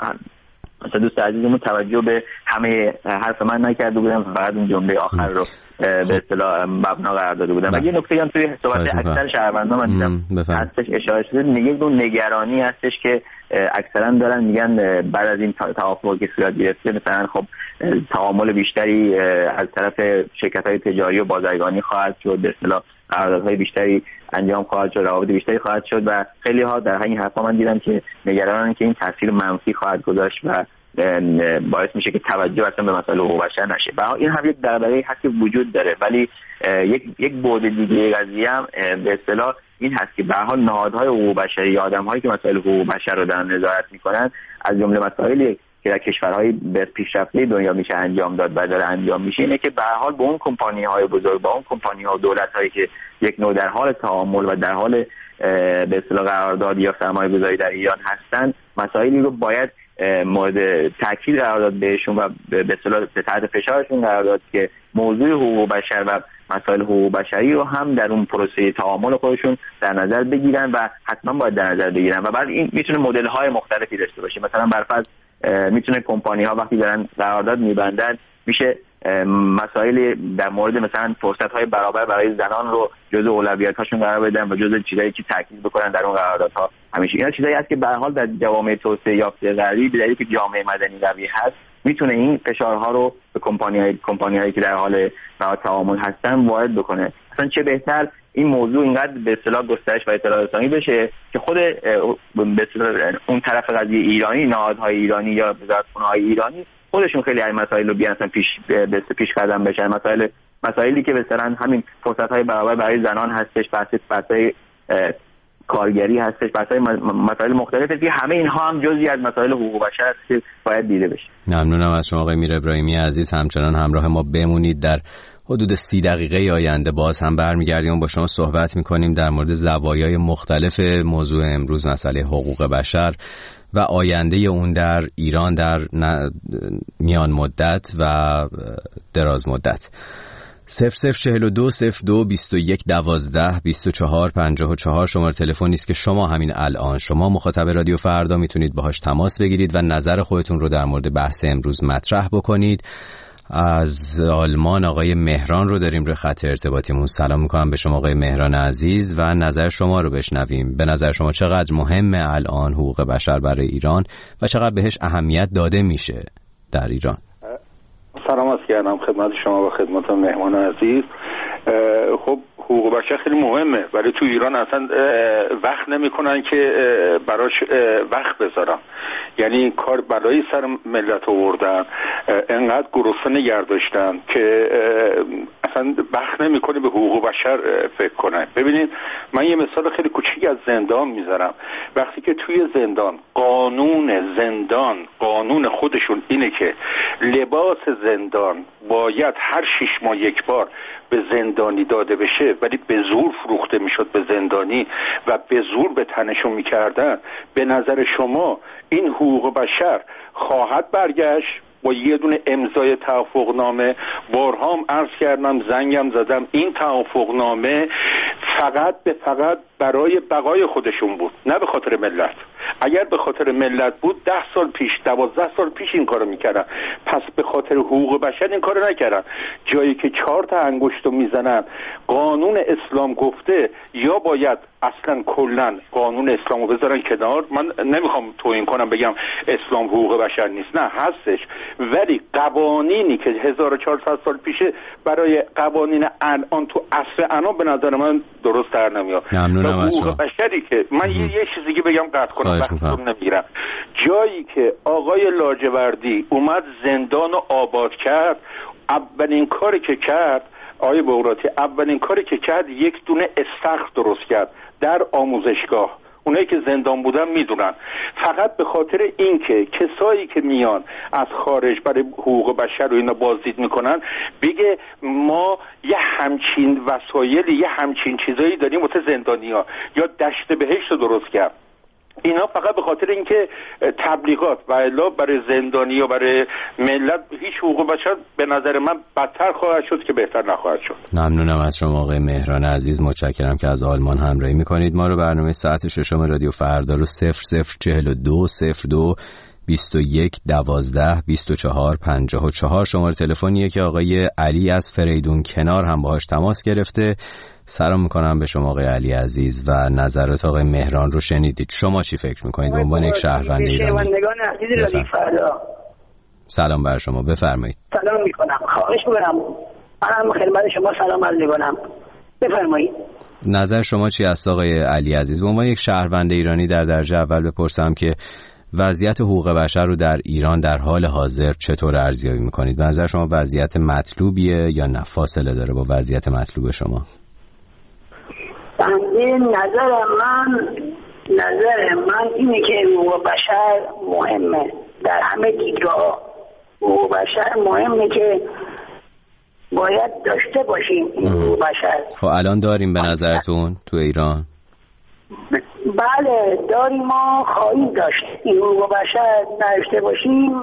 مثلا دوست عزیزمون توجه به همه حرف من نکرده بودم، فقط اون جمله آخر رو به اصطلاح مبنا قرار داده بودم. و یه نکته هم توی صحبت اکثر شهروندان من دیدم هستش اشاره شده، یک دو نگرانی هستش که اکثرا دارن میگن بعد از این توافقی که صورت گرفته مثلا خب تعامل بیشتری از طرف شرکت‌های تجاری و بازرگانی خواهد شد، به اصطلاح قراردادهای بیشتری انجام خواهد شد، روابط بیشتری خواهد شد و خیلی ها در همین حرفا من دیدم که نگرانن که این تاثیر منفی خواهد گذاشت و باعث میشه که توجه اصلا به مسائل حقوق بشر نشه. و این هم یک دغدغه هست که وجود داره، ولی یک یک بعد دیگه قضیه هم به اصطلاح این هست که به هر حال نهادهای حقوق بشری، آدم‌هایی که مسائل حقوق بشر رو دارن نظارت میکنن، از جمله مسائلی که در کشورهای به پیشرفته دنیا میشه انجام داد و داره انجام میشه اینه که به هر حال به اون کمپانی‌های بزرگ، با اون کمپانی‌ها و دولت‌هایی که یک نوع در حال تعامل و در حال به اصطلاح قرارداد یا سرمایه‌گذاری در ایران هستن، مسائلی رو باید مورد تاکید قرار داد بهشون و به اصطلاح به تحت فشارشون قرار داد که موضوع حقوق بشر و مسائل حقوق بشری رو هم در اون پروسه تعامل خودشون در نظر بگیرن و حتما باید در نظر بگیرن. و بعد این میتونه مدل‌های مختلفی داشته باشه، مثلا برفرض میتونه کمپانی‌ها وقتی دارن قرارداد میبندن میشه مسائل در مورد مثلا فرصت‌های برابر برای زنان رو جزء اولویت‌هاشون قرار بدن و جزء چیزایی که تاکید بکنن در اون قراردادها. همیشه اینا چیزایی هست که به هر حال در جوامع توسعه یافته غربی به دلیلی که جامعه مدنی قوی هست میتونه این فشارها رو به کمپانی‌های کمپانی‌هایی که در حال تعامل هستن وارد بکنه. اصلا چه بهتر این موضوع اینقدر به اصطلاح گسترش و اطلاع رسانی بشه که خود به اصطلاح اون طرف قضیه ایرانی، نهادهای ایرانی یا وزارتخونه‌های ایرانی خودشون خیلی این مسائل رو بیان پیش به پیش قدم بشن. مسائل مسائلی که مثلا همین فرصت‌های برابر برای زنان هستش، بحث بحث‌های کارگری هستش، بحث‌های مسائل مختلفی که همه اینها هم جزئی از مسائل حقوق بشر است که باید دیده بشه. ممنونم از شما آقای میر ابراهیمی عزیز، همچنان همراه ما بمونید. در حدود سی دقیقه آینده باز هم برمیگردیم و با شما صحبت می‌کنیم در مورد زوایای مختلف موضوع امروز، مسئله حقوق بشر و آینده اون در ایران در میان مدت و دراز مدت. صفر صفر چهل و دو صفر دو بیست و یک دوازده بیست و چهار پنجاه و چهار شماره تلفنی است که شما همین الان شما مخاطب رادیو فردا میتونید باهاش تماس بگیرید و نظر خودتون رو در مورد بحث امروز مطرح بکنید. از آلمان آقای مهران رو داریم روی خط ارتباطیمون. سلام میکنم به شما آقای مهران عزیز و نظر شما رو بشنویم. به نظر شما چقدر مهمه الان حقوق بشر برای ایران و چقدر بهش اهمیت داده میشه در ایران؟ سلام عرض کردم خدمت شما و خدمت مهمان عزیز. خب حقوق بشر خیلی مهمه، ولی تو ایران اصلا وقت نمیکنن که براش وقت بذارن. یعنی کار بلایی سر ملت آوردن، انقدر گرسنه نگه داشتن که اصلا وقت نمیکنه به حقوق بشر فکر کنن. ببینید من یه مثال خیلی کوچیک از زندان میذارم. وقتی که توی زندان قانون زندان قانون خودشون اینه که لباس زندان باید هر شش ماه یک بار به زندانی داده بشه، ولی به زور فروخته میشد به زندانی و به زور به تنشون میکردن، به نظر شما این حقوق بشر خواهد برگشت با یه دونه امضای توافقنامه؟ بارها هم عرض کردم، زنگم زدم، این توافقنامه فقط به فقط برای بقای خودشون بود، نه به خاطر ملت. اگر به خاطر ملت بود ده سال پیش دوازده سال پیش این کارو میکردن، پس به خاطر حقوق بشر این کارو نکردن. جایی که چهار تا انگشتو میزنن قانون اسلام گفته یا باید اصلا کلا قانون اسلامو بذارن کنار. من نمیخوام توهین کنم بگم اسلام حقوق بشر نیست، نه هستش، ولی قوانینی که هزار و چهارصد سال پیشه برای قوانین الان تو عصر الان به نظر من درست در نمیاد. حقوق بشری که من یه, یه چیزی که بگم قطع کنم وقتتون نمیگیرم، جایی که آقای لاجوردی اومد زندان رو آباد کرد، اولین کاری که کرد آقای بغراتی اولین کاری که کرد یک دونه استخر درست کرد در آموزشگاه. اونایی که زندان بودن میدونن، فقط به خاطر اینکه کسایی که میان از خارج برای حقوق بشر رو اینا بازدید میکنن بگه ما یه همچین وسایلی یه همچین چیزایی داریم واسه زندانیا، یا دشت بهشت رو درست کرد. اینا فقط به خاطر اینکه تبلیغات و الا برای زندانیا برای ملت هیچ حقوق بشر به نظر من بدتر خواهد شد که بهتر نخواهد شد. ممنونم از شما آقای مهران عزیز، متشکرم که از آلمان همراهی میکنید. ما رو برنامه ساعت ششم رادیو فردا رو صفر صفر چهل و دو صفر دو بیست و یک دوازده بیست و چهار پنجاه و چهار شماره تلفنیه که آقای علی از فریدون کنار هم باهاش تماس گرفته. سلام میکنم به شما آقای علی عزیز و نظرات آقای مهران رو شنیدید. شما چی فکر میکنید به عنوان یک شهروند ایرانی؟ سلام بر شما، بفرمایید. سلام میکنم، خواهش میکنم منم خدمت شما سلام عرض میکنم، بفرمایید. نظر شما چی است آقای علی عزیز؟ به عنوان یک شهروند ایرانی در درجه اول بپرسم که وضعیت حقوق بشر رو در ایران در حال حاضر چطور ارزیابی میکنید؟ به نظر شما وضعیت مطلوبیه یا نه فاصله داره با وضعیت مطلوب شما؟ بنده نظر من نظر من اینه که حقوق بشر مهمه در همه دیدگاه. حقوق بشر مهمه که باید داشته باشیم این حقوق بشر. خب الان داریم به نظرتون تو ایران؟ بله داریم، ما خواهیم داشت. این حقوق بشر داشته باشیم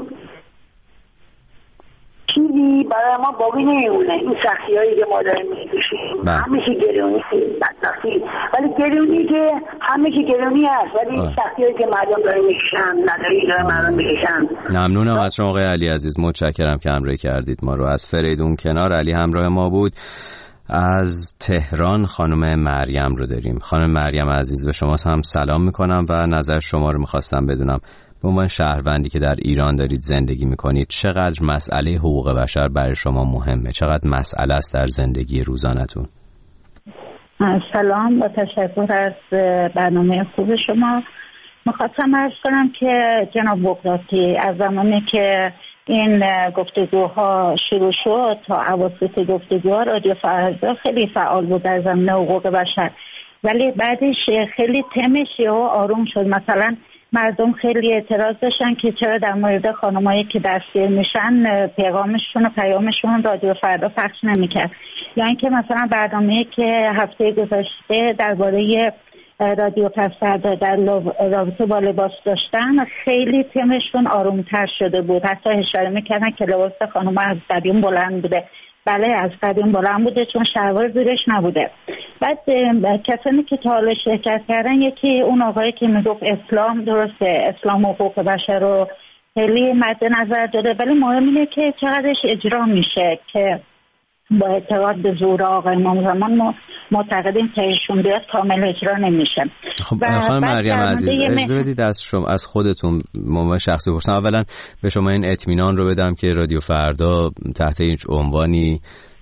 چیزی برای ما باقی نمیمونه. این سختی هایی که ما داریم میکشیم همیشه گرونی بدبختی، ولی گرونی که همیشه گرونی هست، ولی سختی هایی که مردم داریم میکشن نداری داریم مردم میکشن. ممنونم از شما آقای علی عزیز، متشکرم که همراهی کردید ما رو. از فریدون کنار علی همراه ما بود. از تهران خانم مریم رو داریم. خانم مریم عزیز به شما هم سلام میکنم و نظر شما رو میخواستم بدونم به عنوان شهروندی که در ایران دارید زندگی میکنید چقدر مسئله حقوق بشر برای شما مهمه؟ چقدر مسئله است در زندگی روزانتون؟ سلام و تشکر از برنامه خوب شما. میخواستم عرض کنم که جناب بغراتی از زمانی که این گفتگوها شروع شد تا اواسط گفتگوها رادیو فردا خیلی فعال بود در زمینه حقوق بشر، ولی بعدش خیلی تمش و آروم شد. مثلا مردم خیلی اعتراض داشتن که چرا در مورد خانمایی که دستگیر میشن پیغامشون و پیامشون رادیو فردا پخش نمیکرد، یا اینکه مثلا برنامه‌ای که هفته گذشته درباره رادیو پس فردا در رابطه با لباس داشتن خیلی تمشون آرومتر شده بود. حتی اشاره میکردن که لباس خانم‌ها از قدیم بلند بوده. بله از قدیم بلند بوده چون شلوار زیرش نبوده. بعد کسانی که تا حالا شرکت کردن، یکی اون آقایی که میگفت اسلام درسته، اسلام و حقوق بشر رو خیلی مد نظر داره، ولی مهم اینه که چقدرش اجرا میشه که با اعتقاد به زور آقای امام زمان ما معتقدیم که ایشون بیاد کامل اجرا نمیشه. خب خانم مریم عزیز اجازه بدید از شما از خودتون من شخصی پرسم. اولا به شما این اطمینان رو بدم که رادیو فردا تحت هیچ عنوانی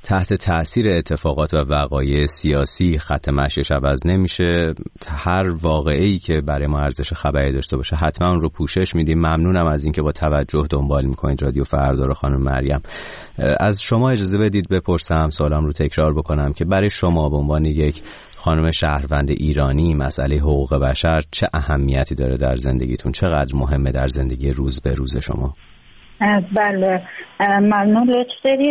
تحت تأثیر اتفاقات و وقایع سیاسی خط مشیش عوض نمیشه. هر واقعه‌ای که برای ما ارزش خبری داشته باشه حتما اون رو پوشش میدیم. ممنونم از اینکه با توجه دنبال میکنید رادیو فردا رو. خانم مریم، از شما اجازه بدید بپرسم، سوالم رو تکرار بکنم که برای شما به عنوان یک خانم شهروند ایرانی مسئله حقوق بشر چه اهمیتی داره در زندگیتون؟ چقدر مهمه در زندگی روز به روز شما؟ بله ممنون، لطف دارید.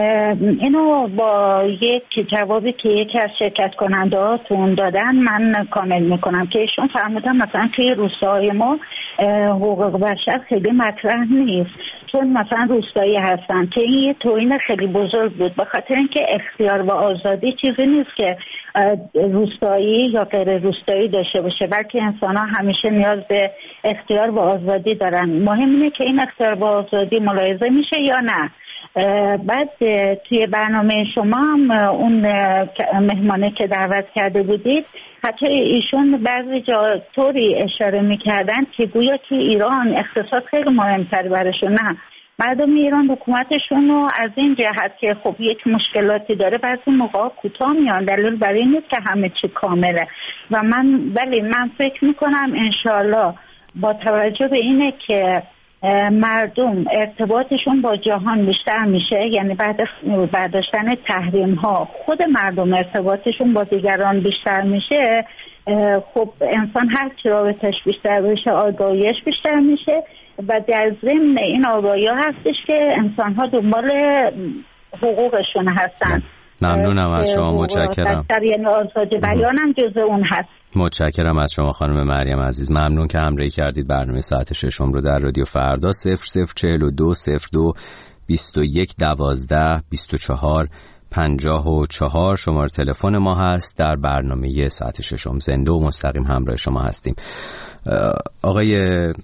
اینو با یک جوابی که یکی از شرکت کننده هاتون دادن من کامل میکنم که ایشون فرمودن مثلا توی روستاهای ما حقوق بشر خیلی مطرح نیست، چون مثلا روستایی هستن که این یه توهین خیلی بزرگ بود، به خاطر اینکه اختیار و آزادی چیزی نیست که روستایی یا غیر روستایی داشته باشه، بلکه انسان ها همیشه نیاز به اختیار و آزادی دارن. مهم اینه که این اختیار و آزادی ملاحظه میشه یا نه. بعد توی برنامه شما هم اون مهمانه که دعوت کرده بودید حتی ایشون بعضی جا طوری اشاره میکردن که گویا که ایران اقتصاد خیلی مهمتر برشون. نه، مردم ایران حکومتشون رو از این جهت که خب یک مشکلاتی داره بعضی موقع کوتاه میان، دلیل برای این نیست که همه چی کامله. و من ولی من فکر میکنم انشالله با توجه به اینه که مردم ارتباطشون با جهان بیشتر میشه، یعنی بعد برداشتن تحریم ها خود مردم ارتباطشون با دیگران بیشتر میشه، خب انسان هر چی رابطش بیشتر بشه آگاهیش بیشتر میشه و در ضمن این آگاهی هستش که انسان ها دنبال حقوقشون هستن. ممنونم از شما، متشکرم. یعنی آزادی بیان هم جزء اون هست. متشکرم از شما خانم مریم عزیز، ممنون که همراهی کردید برنامه ساعت ششم رو در رادیو فردا. صفر صفر چهل و دو صفر دو بیست و یک دوازده بیست و چهار پنجاه و چهار شماره تلفن ما هست. در برنامه ساعت ششم زنده و مستقیم همراه شما هستیم. آقای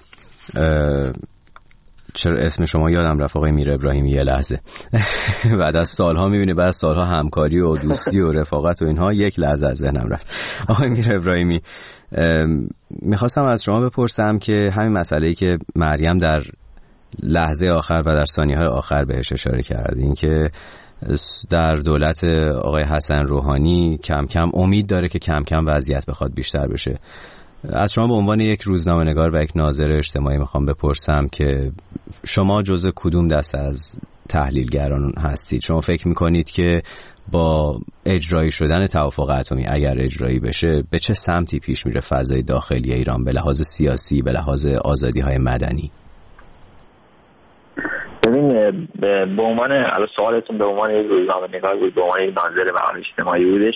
چرا اسم شما یادم رفت، آقای میر ابراهیمی، یه لحظه بعد از سالها میبینی بعد از سالها همکاری و دوستی و رفاقت و اینها یک لحظه از ذهنم رفت. آقای میر ابراهیمی، میخواستم از شما بپرسم که همین مسئله‌ای که مریم در لحظه آخر و در ثانیه‌های آخر بهش اشاره کرد، این که در دولت آقای حسن روحانی کم کم امید داره که کم کم وضعیت بخواد بیشتر بشه، از شما به عنوان یک روزنامه‌نگار و یک ناظر اجتماعی میخوام بپرسم که شما جزء کدوم دسته از تحلیلگران هستید؟ شما فکر میکنید که با اجرایی شدن توافق اتمی اگر اجرایی بشه به چه سمتی پیش میره فضای داخلی ایران به لحاظ سیاسی، به لحاظ آزادی‌های مدنی؟ ببین، به عنوان الان سوالتون به عنوان یک روزنامه‌نگار بود، به عنوان یک ناظر مقام اجتماعی بودش،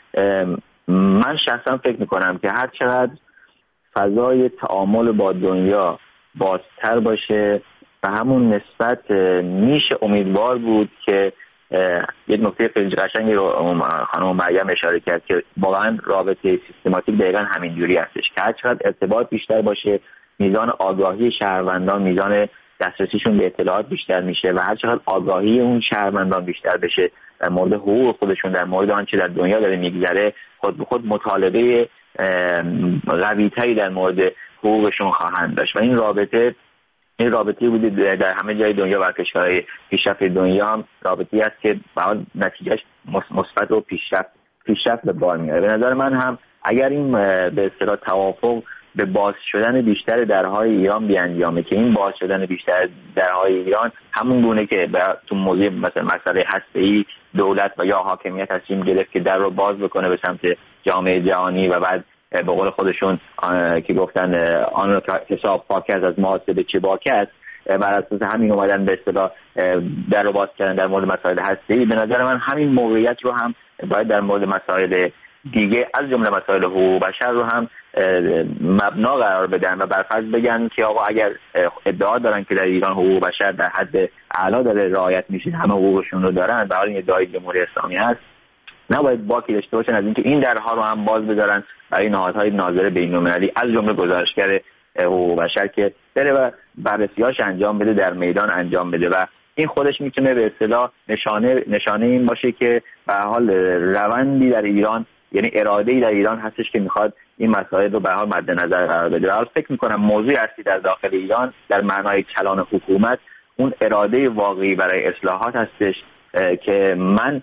من شخصا فکر میکنم که هر چقدر فضای تعامل با دنیا بازتر باشه و همون نسبت میشه امیدوار بود که یک نکته خیلی قشنگی رو خانم مریم اشاره کرد که واقعا رابطه سیستماتیک دقیقا همین جوری هستش که هر چقدر ارتباط بیشتر باشه، میزان آگاهی شهروندان، میزان دسترسیشون به اطلاعات بیشتر میشه و هر چقدر آگاهی اون شهروندان بیشتر بشه در مورد حقوق خودشون، در مورد آنچه در دنیا داره میگذره، خود به خود مطالبه قوی‌تری در مورد حقوقشون خواهند داشت. و این رابطه این رابطه‌ای بوده در همه جای دنیا و کشورهای پیشرفته دنیا هم رابطه‌ای است که به نتیجهش مثبت و پیشرفت پیشرفت به بار میاره. به نظر من هم اگر این به اصطلاح توافق به باز شدن بیشتر درهای ایران بیانجامه که این باز شدن بیشتر درهای ایران همون گونه که تو موضوع مثلا مسئله هسته‌ای دولت و یا حاکمیت تصمیم گرفت که در رو باز بکنه به سمت جامعه جهانی و بعد به قول خودشون که گفتن آن رو حساب پاک از محاسبه چه باک است، بر اساس همین اومدن به اصطلاح در رو باز کردن در مورد مسائل هسته‌ای. به نظر من همین موقعیت رو هم باید در مورد مسائل دیگه از جمله مسائل حقوق بشر رو هم مبنا قرار بدن و برفرض بگن که آقا اگر ادعا دارن که در ایران حقوق بشر در حد اعلا داره رعایت میشه، همه حقوقشون رو دارن، به حال این ادعای جمهوری اسلامی هست، نباید باکی داشته باشن از اینکه این درها رو هم باز بذارن برای نهادهای ناظر بین‌المللی از جمله گزارشگر حقوق بشر که بره و بررسی‌هاش انجام بده، در میدان انجام بده و این خودش میتونه به اصطلاح نشانه نشانه این باشه که به هر حال روندی در ایران، یعنی اراده‌ای در ایران هستش که میخواد این مسائل رو به هر حال مد نظر قرار بده. حالا فکر میکنم موضوعی هستی در داخل ایران در معنای کلان حکومت اون اراده واقعی برای اصلاحات هستش که من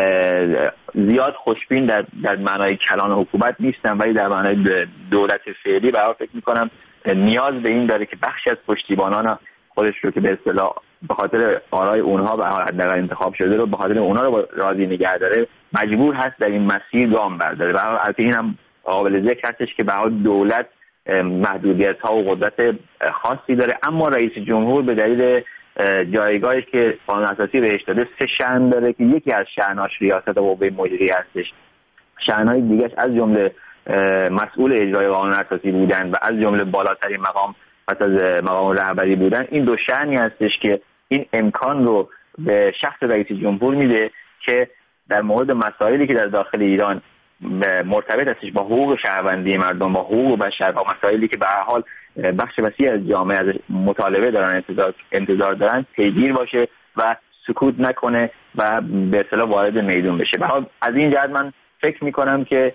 زیاد خوشبین در در معنای کلان حکومت نیستم، ولی در معنای دولت فعلی برای فکر میکنم نیاز به این داره که بخشی از پشتیبانان خودش رو که به اصطلاح به خاطر آرای اونها به حداقل انتخاب شده رو به خاطر اونها رو راضی نگه داره، مجبور هست در این مسیر گام برداره. و البته این هم قابل ذکر هستش که به حال دولت محدودیت ها و قدرت خاصی داره، اما رئیس جمهور به دلیل جایگاهی که قانون اساسی بهش داده سه شأن داره که یکی از شأناش ریاست قوه مجریه هستش، شأن‌های دیگه‌اش از جمله مسئول اجرای قانون اساسی بودن و از جمله بالاترین مقام پس از مقام رهبری بودن. این دو شأنی هستش که این امکان رو به شخص رئیس جمهور میده که در مورد مسائلی که در داخل ایران مرتبط هستش با حقوق شهروندی مردم، با حقوق بشر، با مسائلی که به هر حال بخش وسیع از جامعه از مطالبه دارن، انتظار انتظار دارن، پیگیر باشه و سکوت نکنه و به اصطلاح وارد میدون بشه. به از این جهت من فکر میکنم که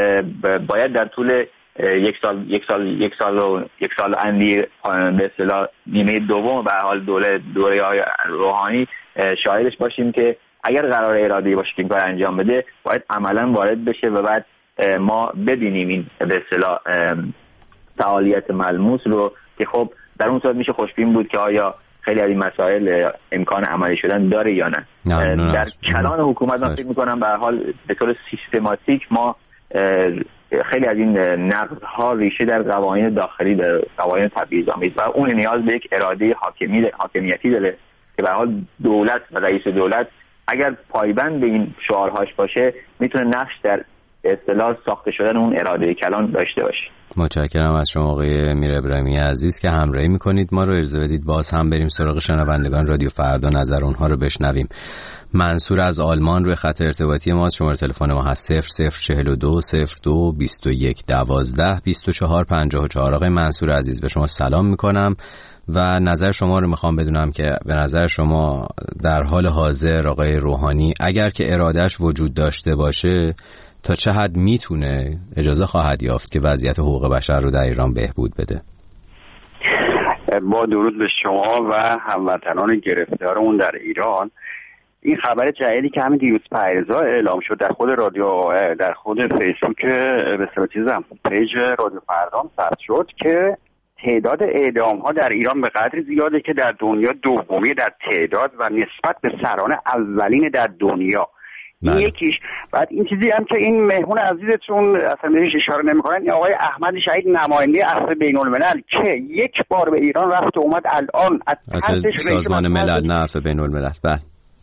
باید در طول یک سال یک سال یک سال و یک سال اندی به اصطلاح نیمه دوم به هر حال دوره دوره روحانی شاهدش باشیم که اگر قرار ارادی باشه که این کار انجام بده باید عملا وارد بشه و بعد ما ببینیم این به اصطلاح فعالیت ملموس رو که خب در اون صورت میشه خوشبین بود که آیا خیلی از این مسائل امکان عملی شدن داره یا نه. نه, نه در کلان حکومت من فکر میکنم به هر حال به طور سیستماتیک ما خیلی از این نقض‌ها ریشه در قوانین داخلی، در قوانین تبعیض‌آمیز و اون نیاز به یک اراده حاکمی حاکمیتی داره که به هر حال دولت و رئیس دولت اگر پایبند به این شعارهاش باشه میتونه نقش در اصطلاح ساخته شدن اون اراده کلان داشته باشه. متشکرم از شما آقای میر ابراهیمی عزیز که همراهی میکنید ما رو. اجازه بدید باز هم بریم سراغ شنوندگان رادیو فردا، نظر اونها رو بشنویم. منصور از آلمان روی خط ارتباطی ما، شماره تلفن ما هست صفر صفر چهل و دو صفر دو بیست و یک دوازده بیست و چهار پنجاه و چهار. آقای منصور عزیز به شما سلام میکنم و نظر شما رو میخوام بدونم که به نظر شما در حال حاضر آقای روحانی اگر که ارادهش وجود داشته باشه تا چه حد میتونه اجازه خواهد یافت که وضعیت حقوق بشر رو در ایران بهبود بده؟ با درود به شما و هموطنان گرفتارمون در ایران. این خبر جدیدی که همین دیروز پیروزا اعلام شد در خود رادیو در خود فیسبوک به صورت چیزم پیج رادیو فردام ثبت شد که تعداد اعدام ها در ایران به قدری زیاده که در دنیا دومی در تعداد و نسبت به سران اولین در دنیا. این یکیش. بعد این چیزی هم که این مهمون عزیزتون اصلا بهش اشاره نمی‌کنن، این آقای احمد شهید نماینده عفو بین‌الملل که یک بار به ایران رفت و اومد الان از سازمان ملل نه عفو بین‌الملل. بله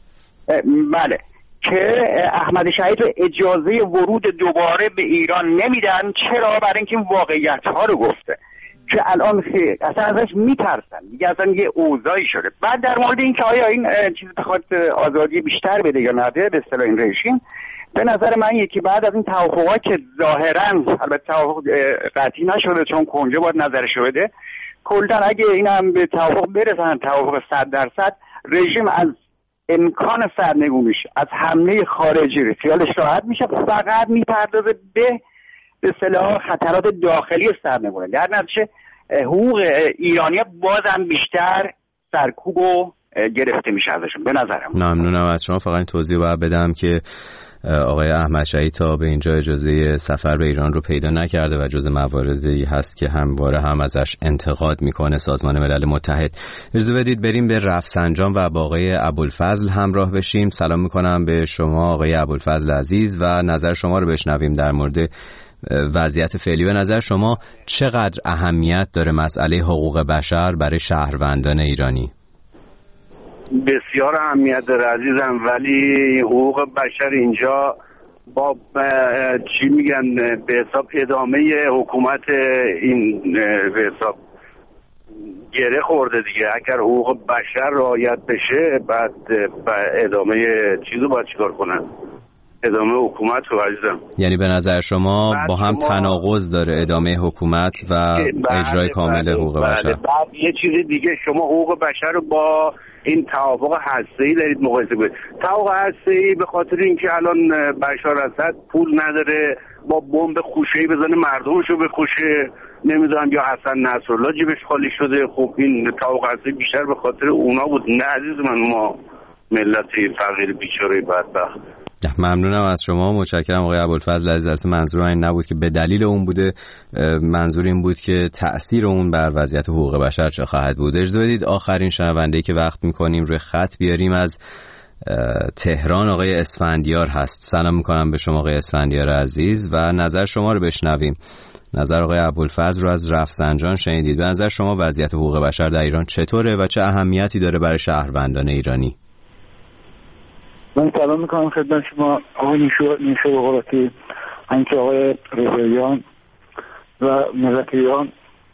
بله که احمد شهید رو اجازه ورود دوباره به ایران نمیدن. چرا؟ برای اینکه این واقعیت ها رو گفته که الان اصلا ازش میترسن دیگه، اصلا یه اوضاعی شده. بعد در مورد این که آیا این چیز بخواد آزادی بیشتر بده یا نده به اصطلاح این رژیم، به نظر من یکی بعد از این توافقات که ظاهرا البته توافق قطعی نشده چون کنجه باید نظرش بده، کلا اگه این هم به توافق برسن، توافق صد درصد، رژیم از امکان سرنگونیش از حمله خارجی خیالش راحت میشه، فقط میپردازه به به اصطلاح خطرات داخلی سرنگونی. در نتیجه حقوق ایرانی بازم بیشتر سرکوب و گرفته میشه ازشون به نظرم. ممنونم از شما. فقط این توضیح باید بدم که آقای احمد شهید تا به اینجا اجازه سفر به ایران رو پیدا نکرده و جز مواردی هست که همواره هم ازش انتقاد میکنه سازمان ملل متحد. اجازه بدید بریم به رفسنجان و با آقای ابوالفضل همراه بشیم. سلام میکنم به شما آقای ابوالفضل عزیز و نظر شما رو بشنویم در مورد وضعیت فعلی. به نظر شما چقدر اهمیت داره مسئله حقوق بشر برای شهروندان ایرانی؟ بسیار اهمیت داره عزیزم، ولی حقوق بشر اینجا با چی میگن به حساب ادامه حکومت این به حساب گره خورده دیگه. اگر حقوق بشر رعایت بشه بعد ادامه چیزو باید چیکار کنن؟ ادامه حکومت رو عزیزم. یعنی به نظر شما با هم شما... تناقض داره ادامه حکومت و اجرای کامل حقوق بشر. بعد یه چیز دیگه، شما حقوق بشر رو با این توافق هسته‌ای دارید مقایسه کنید. توافق هسته‌ای به خاطر اینکه الان بشار اسد پول نداره با بمب خوشه‌ای بزنه مردمش رو بکشه، نمیدونم، یا حسن نصرالله جیبش خالی شده. خب این توافق هسته‌ای بیشتر به خاطر اونا بود. نه عزیز من، ما ملت فقیر بیچاره بدبخت. ممنونم از شما، متشکرم آقای ابوالفضل عزیز. منظور این نبود که به دلیل اون بوده، منظور این بود که تأثیر اون بر وضعیت حقوق بشر چه خواهد بود. اجازه بدید آخرین شنونده‌ای که وقت می‌کنیم روی خط بیاریم از تهران آقای اسفندیار هست. سلام می‌کنم به شما آقای اسفندیار عزیز و نظر شما رو بشنویم. نظر آقای ابوالفضل رو از رفسنجان شنیدید. به نظر شما وضعیت حقوق بشر در ایران چطوره و چه اهمیتی داره برای شهروندان ایرانی؟ من سلام میکنم خدمت شما آقای نیشو نیشو بقراتی، همینطور آقای رضاییان و ملت ایران.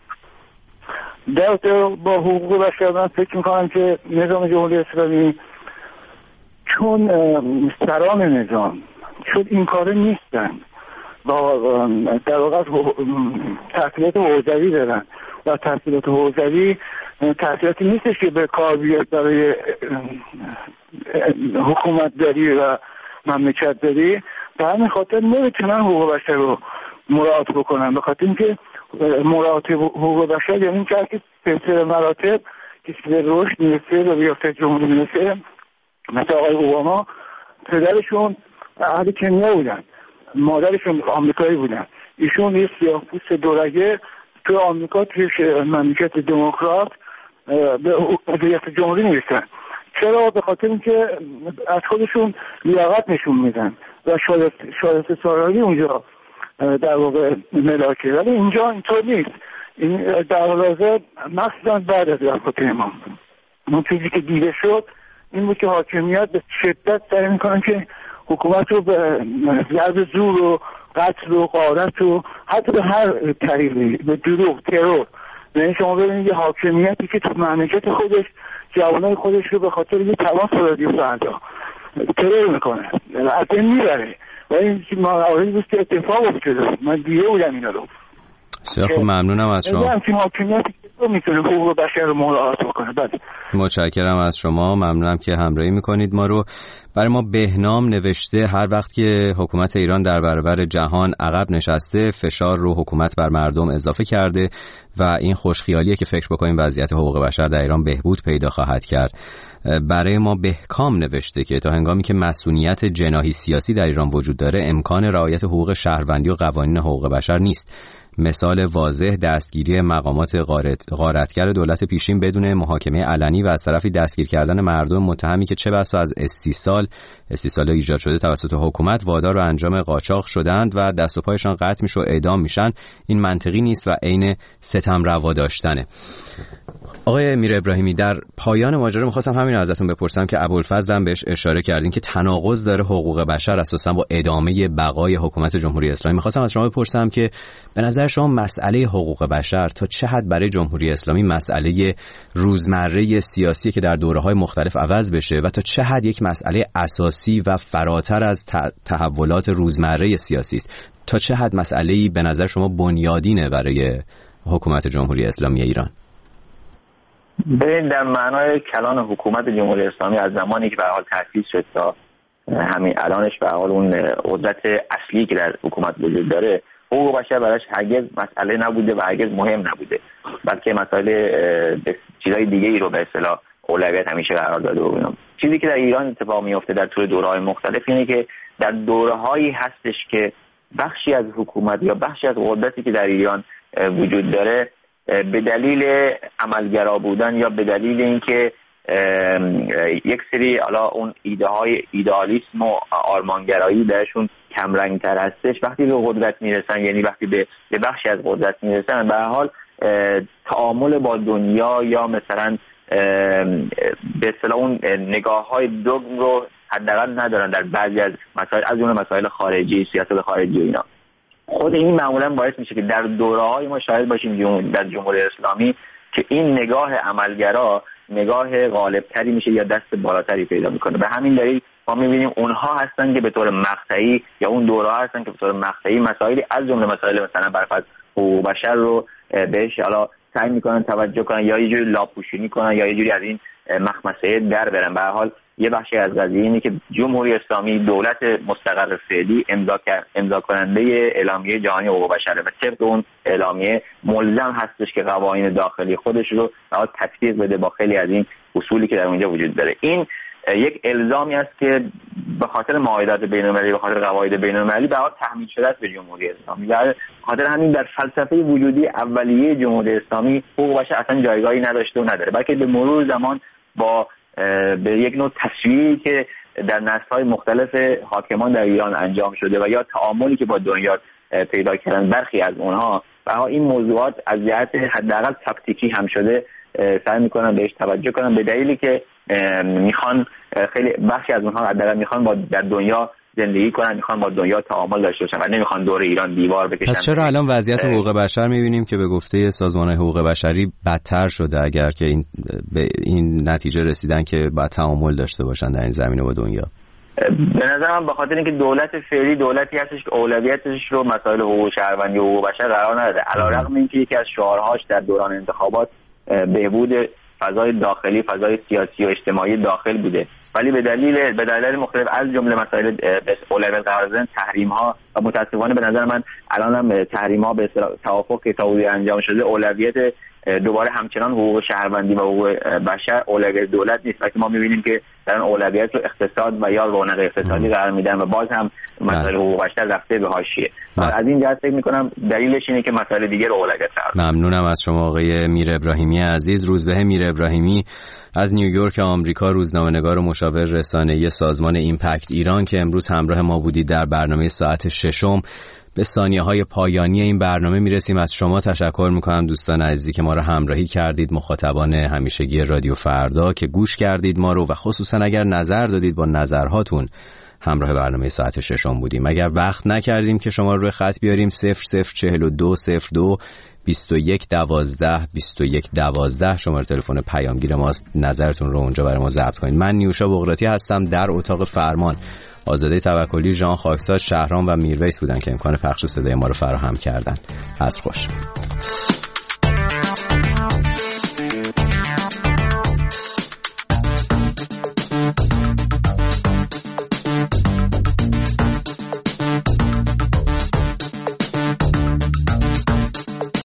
در با حقوق بشر من فکر میکنم که نظام جمهوری اسلامی چون سران نظام چون این کاره نیستن و در واقع تحصیلات حوزوی دارن و تحصیلات حوزوی تحصیلاتی نیستش که به کار بیاد برای حکومت داری و مملکت داری. به همین خاطر نمیتونن حقوق بشر رو مراعات بکنن، به خاطر اینکه مراعات حقوق بشر یعنی که سلسله مراتب کسی به رشد میرسه و ریاست جمهوری میرسه. مثل آقای اوباما پدرشون اهل کنیا بودن، مادرشون آمریکایی بودن، ایشون یه سیاه‌پوست دورگه تو آمریکا توی مملکت دموکرات به ریاست جمهوری میرسن. چرا؟ به خاطر اینکه از خودشون لیاقت نشون میدن و شایسته سالاری اونجا در واقع ملاکه، ولی اینجا اینطور نیست. این در واقع مخصوصا بعد از رفات امام اون چیزی که دیده شد این بود که حاکمیت به شدت سعی میکنن که حکومت رو به ضرب زور و قتل و غارت و حتی به هر طریقی به دروغ ترور، یعنی شما ببینید یه حاکمیتی که تو مملکت خودش جوانای خودش رو به خاطر یه تماس رادیو فردا ترور میکنه از این میبره و این مواردی بود که اتفاق افتاده. من دیگه بودم اینا رو. خب ممنونم از شما. همچین حاکمیتی که میتونه حقوق بشر رو مراعات بکنه. بله متشکرم از شما، ممنونم که همراهی میکنید ما رو. برای ما بهنام نوشته هر وقت که حکومت ایران در برابر جهان عقب نشسته فشار رو حکومت بر مردم اضافه کرده و این خوشخیالیه که فکر بکنیم وضعیت حقوق بشر در ایران بهبود پیدا خواهد کرد. برای ما بهکام نوشته که تا هنگامی که مسئولیت جناحی سیاسی در ایران وجود داره امکان رعایت حقوق شهروندی و قوانین حقوق بشر نیست. مثال واضح دستگیری مقامات غارتگر دولت پیشین بدون محاکمه علنی و از طرفی دستگیر کردن مردم متهمی که چه بسا از استیصال استیصال ایجاد شده توسط حکومت وادار و انجام قاچاق شدند و دست و پایشان قطع میشه و اعدام میشن. این منطقی نیست و عین ستم روا داشتنه. آقای میر ابراهیمی، در پایان ماجرا می‌خواستم همین رو ازتون بپرسم که ابوالفضل هم بهش اشاره کردین که تناقض داره حقوق بشر اساسا با ادامه بقای حکومت جمهوری اسلامی. می‌خواستم از شما بپرسم که به نظر شما مسئله حقوق بشر تا چه حد برای جمهوری اسلامی مسئله روزمره سیاسی که در دوره‌های مختلف عوض بشه و تا چه حد یک مسئله اساسی و فراتر از تحولات روزمره سیاسی است؟ تا چه حد مسئله‌ای به نظر شما بنیادینه برای حکومت جمهوری اسلامی ایران؟ ببین در معنای کلان حکومت جمهوری اسلامی از زمانی که به حال تأسیس شد تا همین الانش به حال اون قدرت اصلی که در حکومت وجود داره حقوق بشر براش هرگز مسئله نبوده و هرگز مهم نبوده، بلکه مسائل چیزای دیگه ای رو به اصطلاح اولویت همیشه قرار داده بودم. چیزی که در ایران اتفاق میفته در طول دوره‌های مختلف اینه که در دوره‌هایی هستش که بخشی از حکومت یا بخشی از قدرتی که در ایران وجود داره به دلیل عملگرا بودن یا به دلیل اینکه یک سری حالا اون ایده های ایدئالیسم و آرمانگرایی درشون کم رنگ تر هستش، وقتی به قدرت میرسن یعنی وقتی به بخشی از قدرت میرسن به هر حال تعامل با دنیا یا مثلا به اصطلاح اون نگاه های دوگم رو حداقل ندارن در بعضی از مسائل، از اون مسائل خارجی، سیاست خارجی و اینا. خود این معمولا باعث میشه که در دوره‌های ما شاهد باشیم در جمهوری اسلامی که این نگاه عملگرا نگاه غالبتری میشه یا دست بالاتری پیدا میکنه. به همین دلیل ما میبینیم اونها هستن که به طور مقطعی یا اون دوره‌ها هستن که به طور مقطعی مسائلی از جمله مسائل مثلا برفرض حقوق بشر رو بهش حالا سعی میکنن توجه کنن یا یه جوری لاپوشونی کنن یا یه جوری از این مخمسه در برن. به هر حال یه بخشی از قضیه اینه که جمهوری اسلامی دولت مستقر فعلی امضا امضا کننده اعلامیه جهانی حقوق بشره و طبق اون اعلامیه ملزم هستش که قوانین داخلی خودش رو تطبیق بده با خیلی از این اصولی که در اونجا وجود داره. این یک الزامی است که به خاطر معاهدات بین‌المللی، به خاطر قواعد بین‌المللی به حال تحمیل شده است به جمهوری اسلامی. در خاطر همین در فلسفه وجودی اولیه جمهوری اسلامی حقوق بشر اصلا جایگاهی نداشته و نداره، بلکه به مرور زمان با به یک نوع تصویری که در نسل‌های مختلف حاکمان در ایران انجام شده و یا تعاملی که با دنیا پیدا کردن برخی از اونها و این موضوعات از جهت حداقل تاکتیکی هم شده سعی میکنن بهش توجه کنن، به دلیلی که میخوان خیلی بخشی از اونها حداقل میخوان با در دنیا زندگی کنن، میخوان با دنیا تعامل داشته باشن و نمیخوان دور ایران دیوار بکشن. پس چرا الان وضعیت حقوق بشر میبینیم که به گفته سازمان حقوق بشری بدتر شده، اگر که این به این نتیجه رسیدن که باید تعامل داشته باشن در این زمینه با دنیا؟ به نظر من به خاطر اینکه دولت فعلی دولتی هستش که اولویتش رو مسائل حقوق شهروندی و حقوق بشر قرار نداده، علیرغم اینکه یکی از شعارهاش در دوران انتخابات بهبود فضای داخلی، فضای سیاسی و اجتماعی داخل بوده، ولی به دلیل به دلایل مختلف از جمله مسائل اولویت قرار دادن تحریم ها و متاسفانه به نظر من الان هم تحریم ها به توافق که تا انجام شده اولویت دوباره همچنان حقوق شهروندی و حقوق بشر اولویت دولت نیست، بلکه ما می‌بینیم که در اولویت رو اقتصاد و یا رونق اقتصادی قرار میدن و باز هم مسائل حقوق بشر رفته به حاشیه. از این جهت فکر می‌کنم دلیلش اینه که مسائل دیگه رو اولویت قرار. ممنونم از شما آقای میر ابراهیمی عزیز. روزبه میر ابراهیمی از نیویورک آمریکا، روزنامه‌نگار و مشاور رسانه‌ای سازمان ایمپکت ایران که امروز همراه ما بودید در برنامه ساعت ششم. به ثانیه‌های پایانی این برنامه میرسیم. از شما تشکر میکنم دوستان عزیزی که ما رو همراهی کردید، مخاطبان همیشگی رادیو فردا که گوش کردید ما رو و خصوصا اگر نظر دادید با نظرهاتون همراه برنامه ساعت ششم بودیم. اگر وقت نکردیم که شما رو روی خط بیاریم صفر صفر چهل و دو صفر دو بیست و یک دوازده بیست و یک دوازده شماره تلفن پیامگیر ماست، نظرتون رو اونجا برای ما ضبط کنید. من نیوشا بغراتی هستم، در اتاق فرمان آزاده توکلی، ژان خاکسار، شهرام و میرویس بودن که امکان پخش صدای ما رو فراهم کردن. عصر خوش.